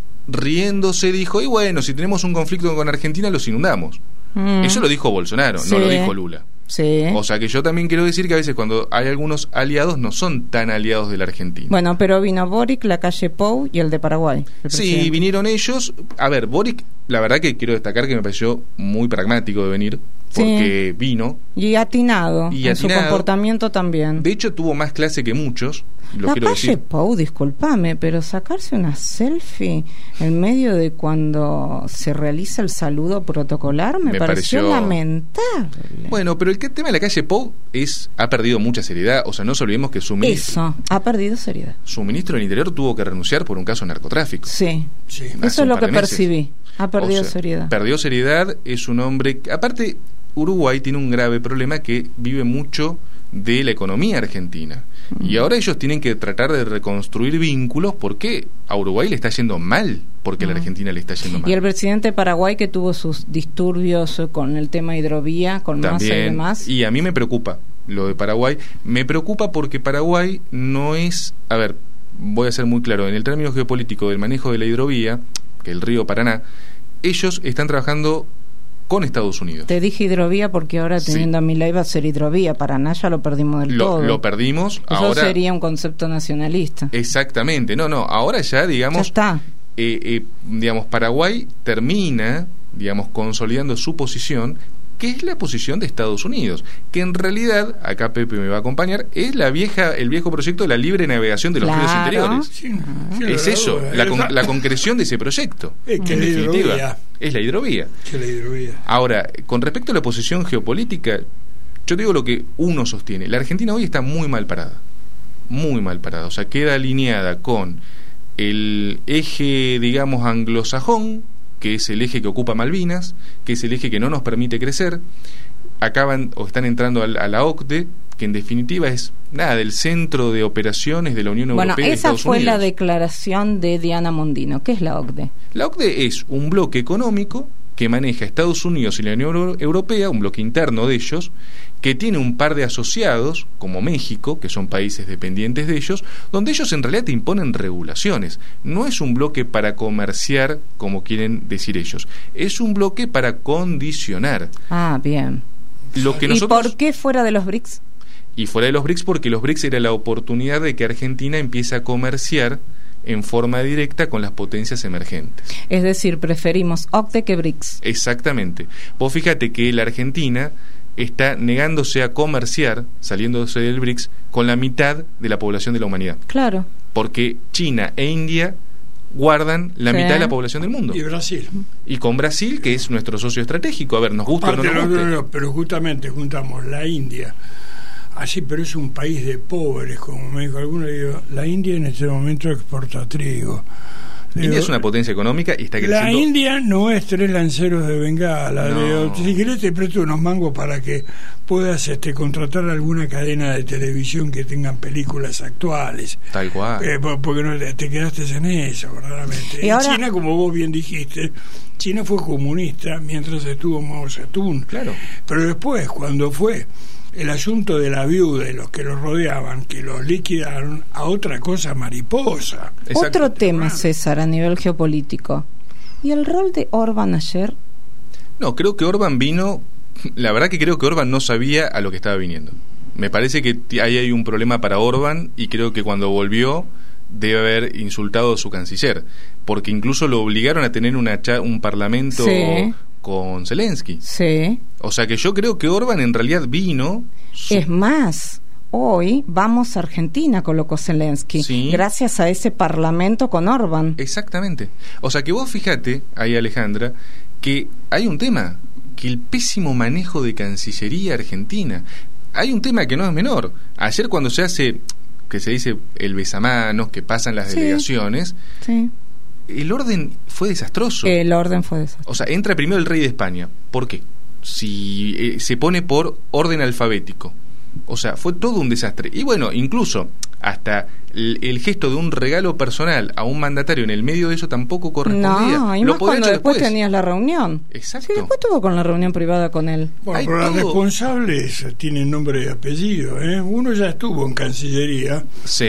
riéndose dijo, y bueno, si tenemos un conflicto con Argentina, los inundamos. Mm. Eso lo dijo Bolsonaro, Sí. no lo dijo Lula. Sí. O sea que yo también quiero decir que a veces cuando hay algunos aliados no son tan aliados de la Argentina. Bueno, pero vino Boric, la calle Pou y el de Paraguay. el Sí, presidente. vinieron ellos. A ver, Boric, la verdad que quiero destacar que me pareció muy pragmático de venir, porque vino. Y atinado, Y en atinado. su comportamiento también. De hecho, tuvo más clase que muchos, lo La quiero calle decir. Pou, discúlpame, pero sacarse una selfie en medio de cuando se realiza el saludo protocolar me, Me pareció, pareció- lamentable. Bueno, pero el que- tema de la calle Pou es ha perdido mucha seriedad. O sea, no nos olvidemos que su ministro, Eso, ha perdido seriedad. su ministro del Interior tuvo que renunciar por un caso de narcotráfico. Sí, Sí. Hace eso es un lo par que de meses. percibí. Ha perdido O sea, seriedad. Perdió seriedad, es un hombre... Aparte, Uruguay tiene un grave problema que vive mucho de la economía argentina. Mm. Y ahora ellos tienen que tratar de reconstruir vínculos porque a Uruguay le está yendo mal, porque a la Argentina le está yendo mal. Mm. Y el presidente de Paraguay que tuvo sus disturbios eh, con el tema hidrovía, con Massa y También, demás. y a mí me preocupa lo de Paraguay. Me preocupa porque Paraguay no es... A ver, voy a ser muy claro. En el término geopolítico del manejo de la hidrovía, que el río Paraná, ellos están trabajando con Estados Unidos. Te dije hidrovía porque ahora Sí. teniendo a Milei va a ser hidrovía. Paraná ya lo perdimos del Lo, todo. lo perdimos. Eso ahora sería un concepto nacionalista. Exactamente. No, no. Ahora ya, Ya digamos, está. eh, eh, digamos, Paraguay termina, digamos, consolidando su posición, que es la posición de Estados Unidos, que en realidad, acá Pepe me va a acompañar, es la vieja, el viejo proyecto de la libre navegación de los ríos Claro. interiores. Sí, sí, Es la eso, verdad, la, es- con- la concreción de ese proyecto. Es que en la definitiva, hidrovía. es la hidrovía. Que la hidrovía. Ahora, con respecto a la posición geopolítica, yo digo lo que uno sostiene. La Argentina hoy está muy mal parada. Muy mal parada. O sea, queda alineada con el eje, digamos, anglosajón, que es el eje que ocupa Malvinas, que es el eje que no nos permite crecer. Acaban o están entrando al- a la OCDE, que en definitiva es nada del centro de operaciones de la Unión Bueno, Europea y de esa Estados fue Unidos. la declaración de Diana Mondino. ¿Qué es la OCDE? La OCDE es un bloque económico que maneja Estados Unidos y la Unión Euro- Europea, un bloque interno de ellos, que tiene un par de asociados, como México, que son países dependientes de ellos, donde ellos en realidad te imponen regulaciones. No es un bloque para comerciar, como quieren decir ellos. Es un bloque para condicionar. Ah, bien. Lo que ¿Y nosotros... por qué fuera de los BRICS? Y fuera de los BRICS, porque los BRICS era la oportunidad de que Argentina empiece a comerciar en forma directa con las potencias emergentes. Es decir, preferimos OCDE que BRICS. Exactamente. Vos fíjate que la Argentina está negándose a comerciar, saliéndose del BRICS, con la mitad de la población de la humanidad. Claro. Porque China e India guardan la Sí. mitad de la población del mundo. Y Brasil. Y con Brasil, que es nuestro socio estratégico. A ver, nos gusta o no Aparte, nos no, no, guste. no, pero justamente juntamos la India. Así, pero es un país de pobres, como me dijo alguno. Le digo, la India en este momento exporta trigo. India Digo, es una potencia económica y está creciendo. La India no es tres lanceros de Bengala. No. Digo, si querés te presto unos mangos para que puedas este, contratar alguna cadena de televisión que tengan películas actuales. Tal cual. Eh, porque no te quedaste en eso, verdaderamente. Y en ahora... China, como vos bien dijiste, China fue comunista mientras estuvo Mao Zedong. Claro. Pero después, cuando fue el asunto de la viuda y los que los rodeaban, que los liquidaron a otra cosa mariposa. Exacto. Otro tema, César, a nivel geopolítico. ¿Y el rol de Orbán ayer? No, creo que Orbán vino, la verdad que creo que Orbán no sabía a lo que estaba viniendo. Me parece que ahí hay un problema para Orbán y creo que cuando volvió debe haber insultado a su canciller, porque incluso lo obligaron a tener una cha- un parlamento Sí. con Zelensky. Sí. O sea que yo creo que Orbán en realidad vino... Su... Es más, hoy vamos a Argentina, colocó Zelensky, Sí. gracias a ese parlamento con Orbán. Exactamente. O sea que vos fíjate, ahí Alejandra, que hay un tema, que el pésimo manejo de Cancillería Argentina. Hay un tema que no es menor. Ayer cuando se hace, que se dice el besamanos, que pasan las Sí. delegaciones, Sí. el orden fue desastroso. El orden fue desastroso. O sea, entra primero el rey de España. ¿Por qué? Si eh, se pone por orden alfabético. O sea, fue todo un desastre. Y bueno, incluso hasta el, el gesto de un regalo personal a un mandatario en el medio de eso tampoco correspondía. No, y Lo más podía cuando hacer después, después. tenías la reunión. Exacto. Sí, después tuvo con la reunión privada con él. Bueno, Hay pero los todo. responsables tienen nombre y apellido, ¿eh? Uno ya estuvo en Cancillería, Sí.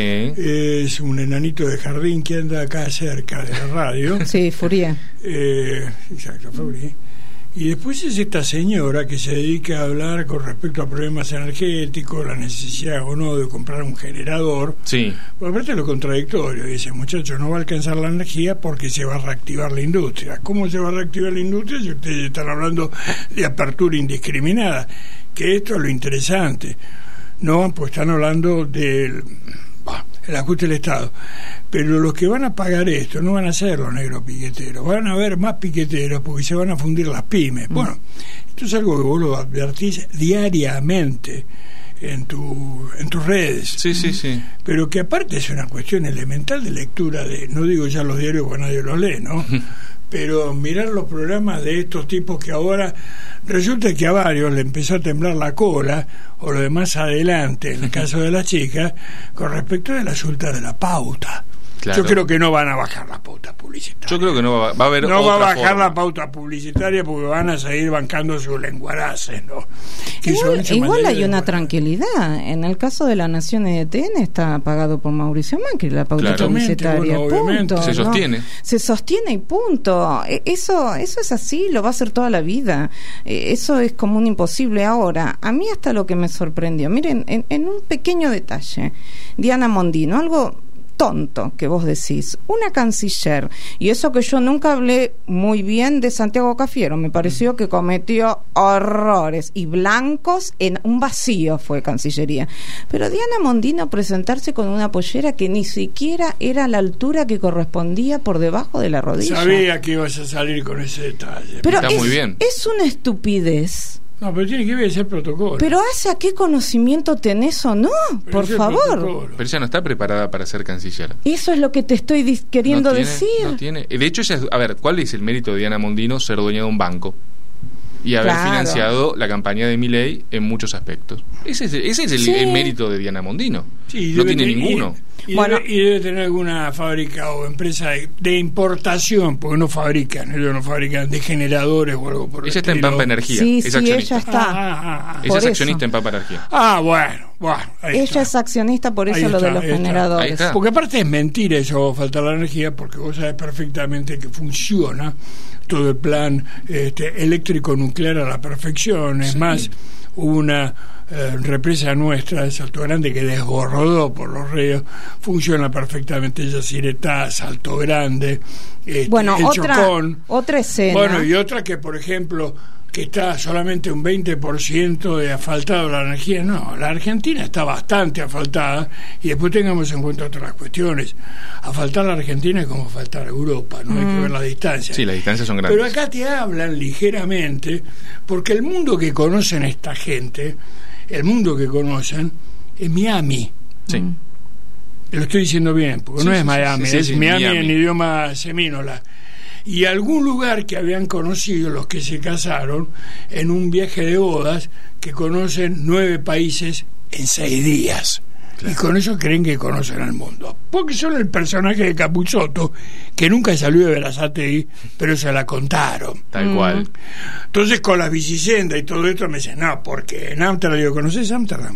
es un enanito de jardín que anda acá cerca de la radio. Sí, Fourier. Eh, exacto, Fabri. Y después es esta señora que se dedica a hablar con respecto a problemas energéticos, la necesidad o no de comprar un generador. Sí. Por aparte lo contradictorio, dice, muchachos, no va a alcanzar la energía porque se va a reactivar la industria. ¿Cómo se va a reactivar la industria si ustedes están hablando de apertura indiscriminada? Que esto es lo interesante. No, pues están hablando del bah, el ajuste del Estado. Pero los que van a pagar esto no van a ser los negros piqueteros, van a haber más piqueteros porque se van a fundir las pymes. Mm. Bueno, esto es algo que vos lo advertís diariamente en tu en tus redes. Sí, sí, sí. Pero que aparte es una cuestión elemental de lectura de, no digo ya los diarios porque nadie los lee, ¿no? Pero mirar los programas de estos tipos que ahora resulta que a varios le empezó a temblar la cola, o lo de más adelante, en el caso de las chicas, con respecto de la resulta de la pauta. Claro. Yo creo que no van a bajar la pauta publicitaria. Yo creo que no va, va a haber No va a otra bajar forma. la pauta publicitaria porque van a seguir bancando sus lenguaraces, ¿no? Que Igual, son igual hay de una lenguaraces. tranquilidad. En el caso de la Nación E D T N está pagado por Mauricio Macri, la pauta Claro. publicitaria. Bueno, obviamente. Punto, Se ¿no? sostiene. Se sostiene y punto. E- Eso, eso es así, lo va a hacer toda la vida. Eh, Eso es como un imposible. Ahora, a mí hasta lo que me sorprendió, miren, en, en un pequeño detalle, Diana Mondino, algo tonto que vos decís, una canciller, y eso que yo nunca hablé muy bien de Santiago Cafiero, me pareció que cometió horrores y blancos en un vacío fue Cancillería, pero Diana Mondino presentarse con una pollera que ni siquiera era a la altura que correspondía por debajo de la rodilla. Sabía que ibas a salir con ese detalle. Pero Está es, muy bien. es una estupidez. No, pero tiene que ver ese protocolo. Pero hace a qué conocimiento tenés o no, Pero por ese favor. protocolo. Pero ella no está preparada para ser canciller. Eso es lo que te estoy dis- queriendo no tiene, decir. No tiene. De hecho, ella es- a ver, ¿cuál es el mérito de Diana Mondino? Ser dueña de un banco y haber Claro. financiado la campaña de Milei en muchos aspectos. Ese es, ese es el, Sí. el mérito de Diana Mondino. Sí, no debe tiene tener- ninguno. Y, y Bueno. debe, y debe tener alguna fábrica o empresa de, de importación, porque no fabrican, ellos no fabrican de generadores o algo por el Ella está en estilo. Pampa Energía. Sí, es sí, accionista. ella está. Ah, ah, ah, Ella por es eso. accionista en Pampa Energía. ah, bueno, bueno, ahí Ella está. es accionista, por eso Ahí lo está, de los ahí está. generadores. Ahí está. Porque aparte es mentira eso, faltar la energía, porque vos sabés perfectamente que funciona todo el plan este, eléctrico nuclear a la perfección. Es Sí. más, hubo una eh, represa nuestra de Salto Grande que desbordó por los ríos, funciona perfectamente Yacyretá, Salto Grande, este, Bueno, el otra, Chocón. otra escena. Bueno, y otra que, por ejemplo, que está solamente un veinte por ciento de asfaltado la energía. No, la Argentina está bastante asfaltada, y después tengamos en cuenta otras cuestiones. Asfaltar la Argentina es como asfaltar Europa, no hay que ver la distancia. Sí, las distancias son grandes. Pero acá te hablan ligeramente, porque el mundo que conocen esta gente, el mundo que conocen, es Miami. Sí. Lo estoy diciendo bien, porque sí, no sí, es Miami, sí, sí, es sí, Miami, Miami en idioma semínola. Y algún lugar que habían conocido los que se casaron en un viaje de bodas, que conocen nueve países en seis días. Claro. Y con eso creen que conocen al mundo. Porque son el personaje de Capusotto, que nunca salió de Berazategui, pero se la contaron. Tal mm. cual. Entonces, con las bicisendas y todo esto, me dicen, no, porque en Ámsterdam, digo, ¿conoces Ámsterdam?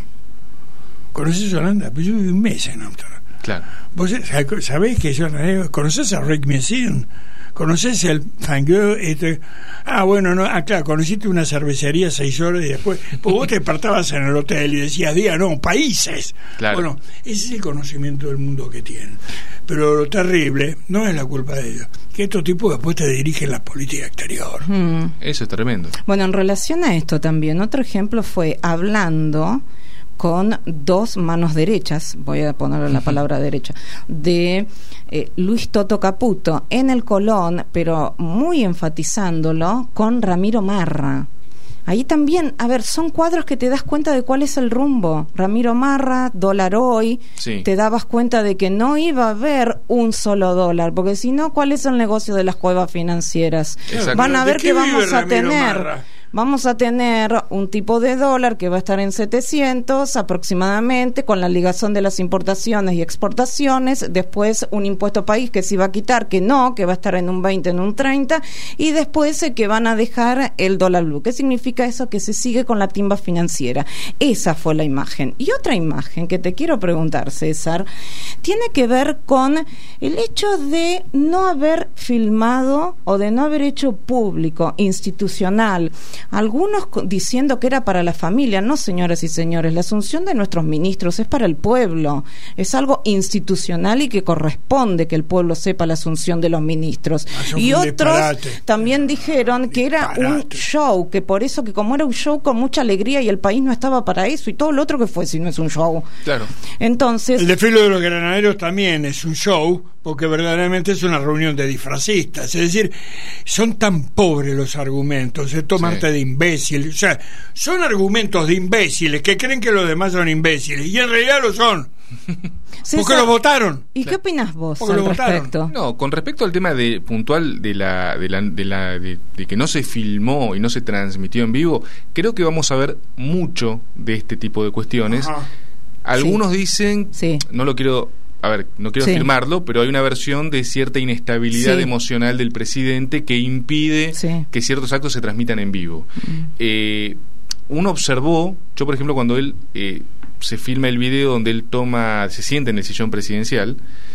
¿Conoces Holanda? Pues yo viví un mes en Ámsterdam. Claro. ¿Vos sabés que yo conoces a Rijksmuseum? ¿Conoces el Van Gogh? Este? Ah, bueno, no, ah, claro, conociste una cervecería seis horas y después, pues vos te despertabas en el hotel y decías, día, no, países. Claro. Bueno, ese es el conocimiento del mundo que tienen. Pero lo terrible no es la culpa de ellos, que estos tipos después te dirigen la política exterior. Mm. Eso es tremendo. Bueno, en relación a esto también, otro ejemplo fue hablando con dos manos derechas, voy a ponerle la palabra derecha, de eh, Luis Toto Caputo en el Colón, pero muy enfatizándolo con Ramiro Marra. Ahí también, a ver, son cuadros que te das cuenta de cuál es el rumbo. Ramiro Marra, dólar hoy, sí. Te dabas cuenta de que no iba a haber un solo dólar, porque si no, ¿cuál es el negocio de las cuevas financieras? Exacto. Van a ver que vamos a Ramiro tener... Marra? Vamos a tener un tipo de dólar que va a estar en setecientos aproximadamente, con la ligazón de las importaciones y exportaciones, después un impuesto país que se iba a quitar, que no, que va a estar en un veinte, en un treinta, y después eh, que van a dejar el dólar blue. ¿Qué significa eso? Que se sigue con la timba financiera. Esa fue la imagen. Y otra imagen que te quiero preguntar, César, tiene que ver con el hecho de no haber filmado o de no haber hecho público, institucional, algunos diciendo que era para la familia. No, señoras y señores, la asunción de nuestros ministros es para el pueblo, es algo institucional y que corresponde que el pueblo sepa la asunción de los ministros. Ah, y otros disparate. También dijeron que era Disparate. un show, que por eso, que como era un show con mucha alegría y el país no estaba para eso, y todo lo otro que fue si no es un show. Claro. Entonces, el desfile de los granaderos también es un show, porque verdaderamente es una reunión de disfracistas. Es decir, son tan pobres los argumentos, es tomarte sí. de imbécil. O sea, son argumentos de imbéciles que creen que los demás son imbéciles y en realidad lo son. César, porque lo votaron. ¿Y claro. qué opinas vos porque al lo respecto? votaron. No, con respecto al tema de puntual de la de la de la de, de que no se filmó y no se transmitió en vivo, creo que vamos a ver mucho de este tipo de cuestiones. Ajá. Algunos sí. dicen, sí. no lo quiero A ver, no quiero sí. afirmarlo, pero hay una versión de cierta inestabilidad sí. emocional del presidente que impide sí. que ciertos actos se transmitan en vivo. Mm. Eh, uno observó, yo por ejemplo cuando él eh, se filma el video donde él toma, se sienta en el sillón presidencial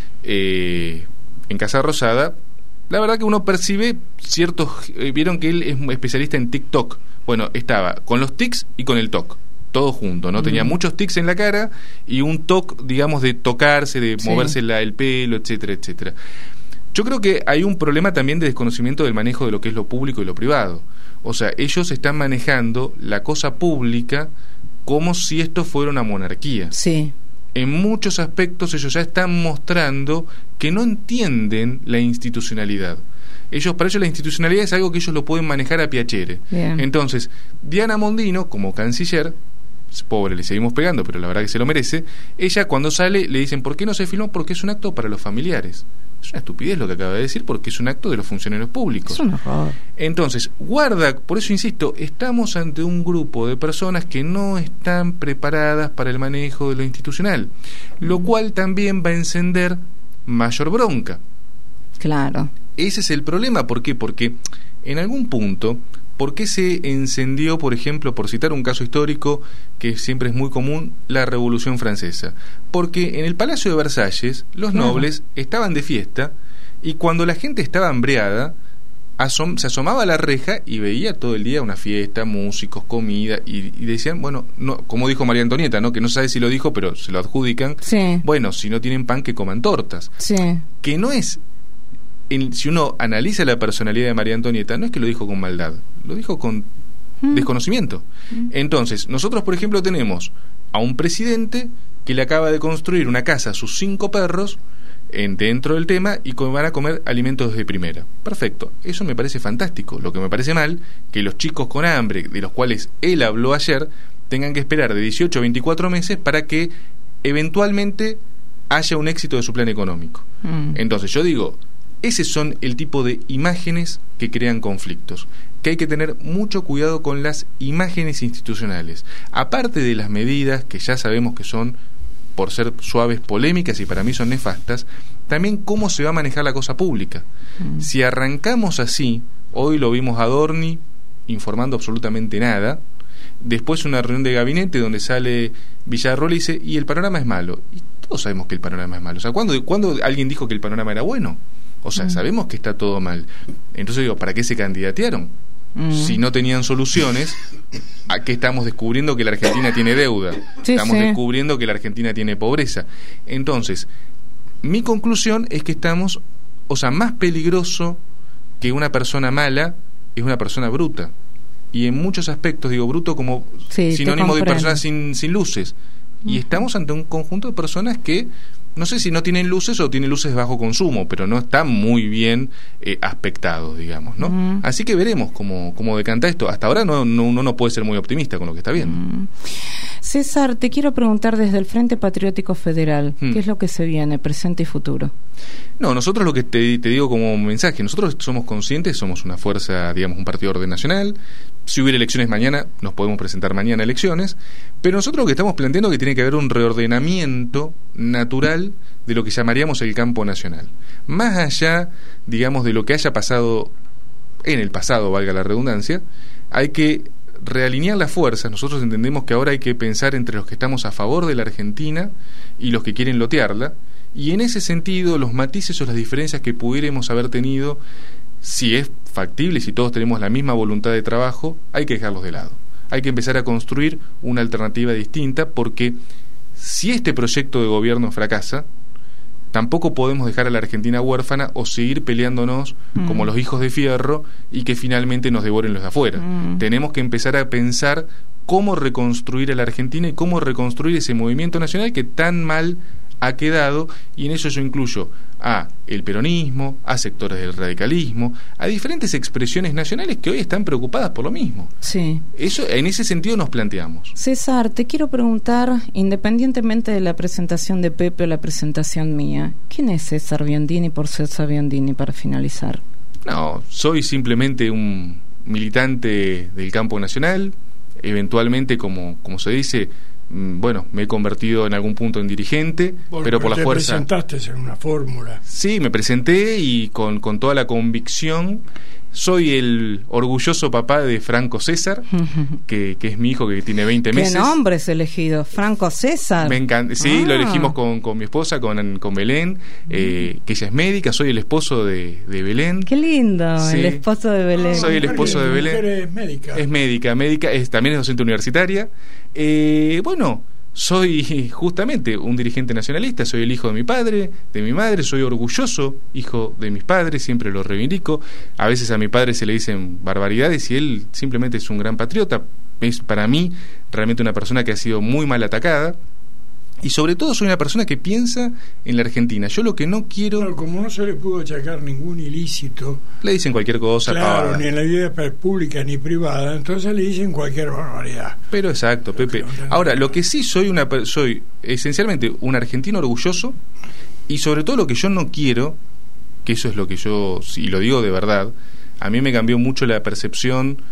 eh, en Casa Rosada, la verdad que uno percibe ciertos, eh, vieron que él es especialista en TikTok. Bueno, estaba con los tics y con el toc. Todo junto, ¿no? Mm. Tenía muchos tics en la cara y un toque, digamos, de tocarse, de sí. moverse la, el pelo, etcétera, etcétera. Yo creo que hay un problema también de desconocimiento del manejo de lo que es lo público y lo privado. O sea, ellos están manejando la cosa pública como si esto fuera una monarquía. Sí. En muchos aspectos ellos ya están mostrando que no entienden la institucionalidad. Ellos, para ellos la institucionalidad es algo que ellos lo pueden manejar a piacere. Bien. Entonces, Diana Mondino, como canciller, pobre, le seguimos pegando, pero la verdad que se lo merece, ella cuando sale le dicen, ¿por qué no se filmó? Porque es un acto para los familiares. Es una estupidez lo que acaba de decir, porque es un acto de los funcionarios públicos. Es un horror. Entonces, guarda, por eso insisto, estamos ante un grupo de personas que no están preparadas para el manejo de lo institucional, lo cual también va a encender mayor bronca. Claro. Ese es el problema. ¿Por qué? Porque en algún punto, ¿por qué se encendió, por ejemplo, por citar un caso histórico que siempre es muy común, la Revolución Francesa? Porque en el Palacio de Versalles los claro. nobles estaban de fiesta y cuando la gente estaba hambreada, asom- se asomaba a la reja y veía todo el día una fiesta, músicos, comida, y, y decían, bueno, no, como dijo María Antonieta, ¿no? Que no sabe si lo dijo, pero se lo adjudican. Sí. Bueno, si no tienen pan, que coman tortas. Sí. Que no es... En, si uno analiza la personalidad de María Antonieta, no es que lo dijo con maldad, lo dijo con mm. desconocimiento. Mm. Entonces, nosotros, por ejemplo, tenemos a un presidente que le acaba de construir una casa a sus cinco perros en, dentro del tema y que van a comer alimentos de primera. Perfecto, eso me parece fantástico. Lo que me parece mal, que los chicos con hambre, de los cuales él habló ayer, tengan que esperar de dieciocho a veinticuatro meses para que eventualmente haya un éxito de su plan económico. Mm. Entonces yo digo, esos son el tipo de imágenes que crean conflictos, que hay que tener mucho cuidado con las imágenes institucionales, aparte de las medidas que ya sabemos que son, por ser suaves, polémicas y para mí son nefastas, también cómo se va a manejar la cosa pública. Mm. Si arrancamos así, hoy lo vimos a Adorni informando absolutamente nada, después una reunión de gabinete donde sale Villarroel y dice, y el panorama es malo, y todos sabemos que el panorama es malo. O sea, ¿cuándo, ¿cuándo alguien dijo que el panorama era bueno? O sea, mm. sabemos que está todo mal. Entonces digo, ¿para qué se candidatearon? Mm. Si no tenían soluciones, ¿a qué estamos descubriendo que la Argentina tiene deuda? Sí, estamos sí. descubriendo que la Argentina tiene pobreza. Entonces, mi conclusión es que estamos, o sea, más peligroso que una persona mala es una persona bruta. Y en muchos aspectos digo bruto como sí, sinónimo de personas sin, sin luces. Y estamos ante un conjunto de personas que no sé si no tienen luces o tienen luces de bajo consumo, pero no están muy bien eh, aspectados, digamos, ¿no? Mm. Así que veremos cómo, cómo decanta esto. Hasta ahora no, no, uno no puede ser muy optimista con lo que está viendo. Mm. César, te quiero preguntar desde el Frente Patriótico Federal, mm. ¿qué es lo que se viene, presente y futuro? No, nosotros lo que te, te digo como mensaje, nosotros somos conscientes, somos una fuerza, digamos, un partido de orden nacional. Si hubiera elecciones mañana, nos podemos presentar mañana elecciones, pero nosotros lo que estamos planteando es que tiene que haber un reordenamiento natural de lo que llamaríamos el campo nacional. Más allá, digamos, de lo que haya pasado en el pasado, valga la redundancia, hay que realinear las fuerzas. Nosotros entendemos que ahora hay que pensar entre los que estamos a favor de la Argentina y los que quieren lotearla, y en ese sentido los matices o las diferencias que pudiéramos haber tenido, si es factible, si todos tenemos la misma voluntad de trabajo, hay que dejarlos de lado. Hay que empezar a construir una alternativa distinta, porque si este proyecto de gobierno fracasa, tampoco podemos dejar a la Argentina huérfana o seguir peleándonos mm. como los hijos de fierro y que finalmente nos devoren los de afuera. Mm. Tenemos que empezar a pensar cómo reconstruir a la Argentina y cómo reconstruir ese movimiento nacional que tan mal ha quedado, y en eso yo incluyo a el peronismo, a sectores del radicalismo, a diferentes expresiones nacionales que hoy están preocupadas por lo mismo. Sí. Eso, en ese sentido nos planteamos. César, te quiero preguntar, independientemente de la presentación de Pepe o la presentación mía, ¿quién es César Biondini por César Biondini, para finalizar? No, soy simplemente un militante del campo nacional, eventualmente, como, como se dice, bueno, me he convertido en algún punto en dirigente, bueno, pero por la fuerza... Te presentaste en una fórmula. Sí, me presenté y con, con toda la convicción. Soy el orgulloso papá de Franco César, que, que es mi hijo, que tiene veinte meses. ¿Qué nombre es elegido? Franco César. Me encanta. Sí, ah. lo elegimos con, con mi esposa, con, con Belén, eh, que ella es médica. Soy el esposo de, de Belén. Qué lindo, sí. El esposo de Belén. Soy el esposo de Belén. Es médica. Es médica, médica, es, también es docente universitaria. Eh, bueno... Soy justamente un dirigente nacionalista, soy el hijo de mi padre, de mi madre, soy orgulloso hijo de mis padres, siempre lo reivindico. A veces a mi padre se le dicen barbaridades y él simplemente es un gran patriota. Es para mí realmente una persona que ha sido muy mal atacada. Y sobre todo soy una persona que piensa en la Argentina. Yo lo que no quiero... Claro, como no se le pudo achacar ningún ilícito... Le dicen cualquier cosa. Claro, pavada. Ni en la vida pública ni privada, entonces le dicen cualquier barbaridad. Pero exacto, Pepe. Ahora, lo que sí soy, una soy esencialmente un argentino orgulloso, y sobre todo lo que yo no quiero, que eso es lo que yo, y lo digo de verdad, a mí me cambió mucho la percepción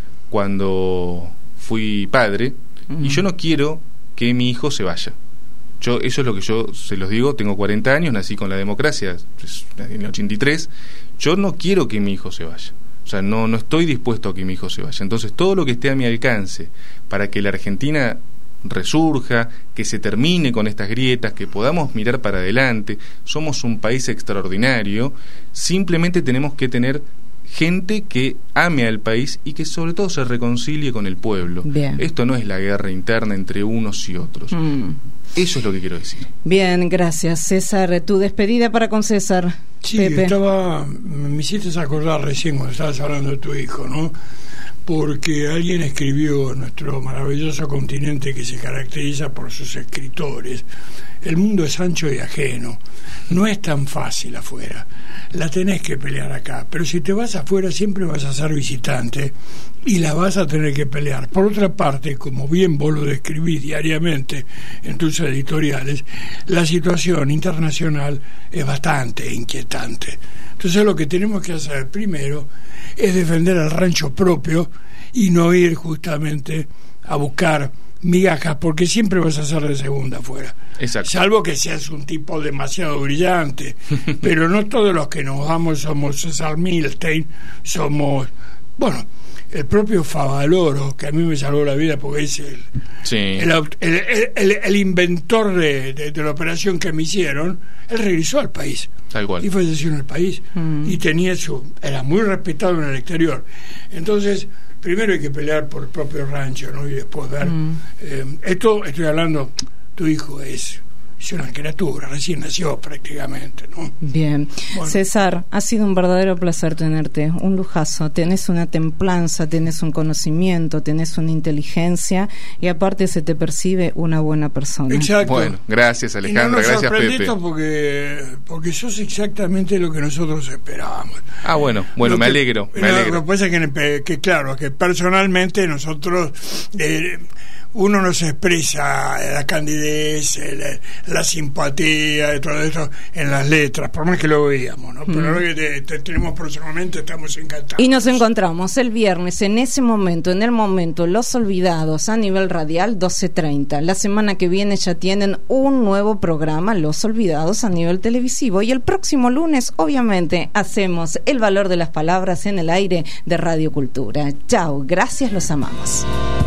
cuando fui padre, uh-huh. y yo no quiero que mi hijo se vaya. Yo, eso es lo que yo se los digo, tengo cuarenta años, nací con la democracia en el ochenta y tres, yo no quiero que mi hijo se vaya, o sea, no, no estoy dispuesto a que mi hijo se vaya. Entonces todo lo que esté a mi alcance para que la Argentina resurja, que se termine con estas grietas, que podamos mirar para adelante, somos un país extraordinario, simplemente tenemos que tener gente que ame al país y que sobre todo se reconcilie con el pueblo. Bien. Esto no es la guerra interna entre unos y otros. Mm. Eso es lo que quiero decir. Bien, gracias, César. Tu despedida para con César. Sí, Pepe. Estaba, me hiciste acordar recién cuando estabas hablando de tu hijo, ¿no? porque alguien escribió: nuestro maravilloso continente que se caracteriza por sus escritores, el mundo es ancho y ajeno, no es tan fácil afuera, la tenés que pelear acá, pero si te vas afuera siempre vas a ser visitante y la vas a tener que pelear. Por otra parte, como bien vos lo describís diariamente en tus editoriales, la situación internacional es bastante inquietante. Entonces lo que tenemos que hacer primero es defender el rancho propio y no ir justamente a buscar migajas, porque siempre vas a ser de segunda afuera. Exacto. Salvo que seas un tipo demasiado brillante, pero no todos los que nos vamos somos César Milstein, somos, bueno, el propio Favaloro, que a mí me salvó la vida porque es el, sí. el, el, el, el inventor de, de, de la operación que me hicieron. Él regresó al país. Tal cual. Y falleció en el país. Mm. Y tenía su, era muy respetado en el exterior. Entonces, primero hay que pelear por el propio rancho, ¿no? Y después ver. Mm. Eh, esto estoy hablando, tu hijo es. Es una criatura, recién nació prácticamente, ¿no? Bien. Bueno. César, ha sido un verdadero placer tenerte, un lujazo. Tenés una templanza, tenés un conocimiento, tenés una inteligencia y aparte se te percibe una buena persona. Exacto. Bueno, gracias Alejandra, y no nos gracias Pepe. Esto porque, porque sos exactamente lo que nosotros esperábamos. Ah, bueno, bueno, lo me que, alegro, me no, alegro. Lo que pasa es que, que claro, que personalmente nosotros... Eh, uno nos expresa la candidez, el, la simpatía de todo eso en las letras, por más que lo veíamos, ¿no? Pero mm. ahora que te, te tenemos personalmente estamos encantados. Y nos encontramos el viernes, en ese momento, en el momento Los Olvidados, a nivel radial, doce treinta. La semana que viene ya tienen un nuevo programa, Los Olvidados, a nivel televisivo. Y el próximo lunes, obviamente, hacemos El Valor de las Palabras en el aire de Radio Cultura. Chao, gracias, los amamos.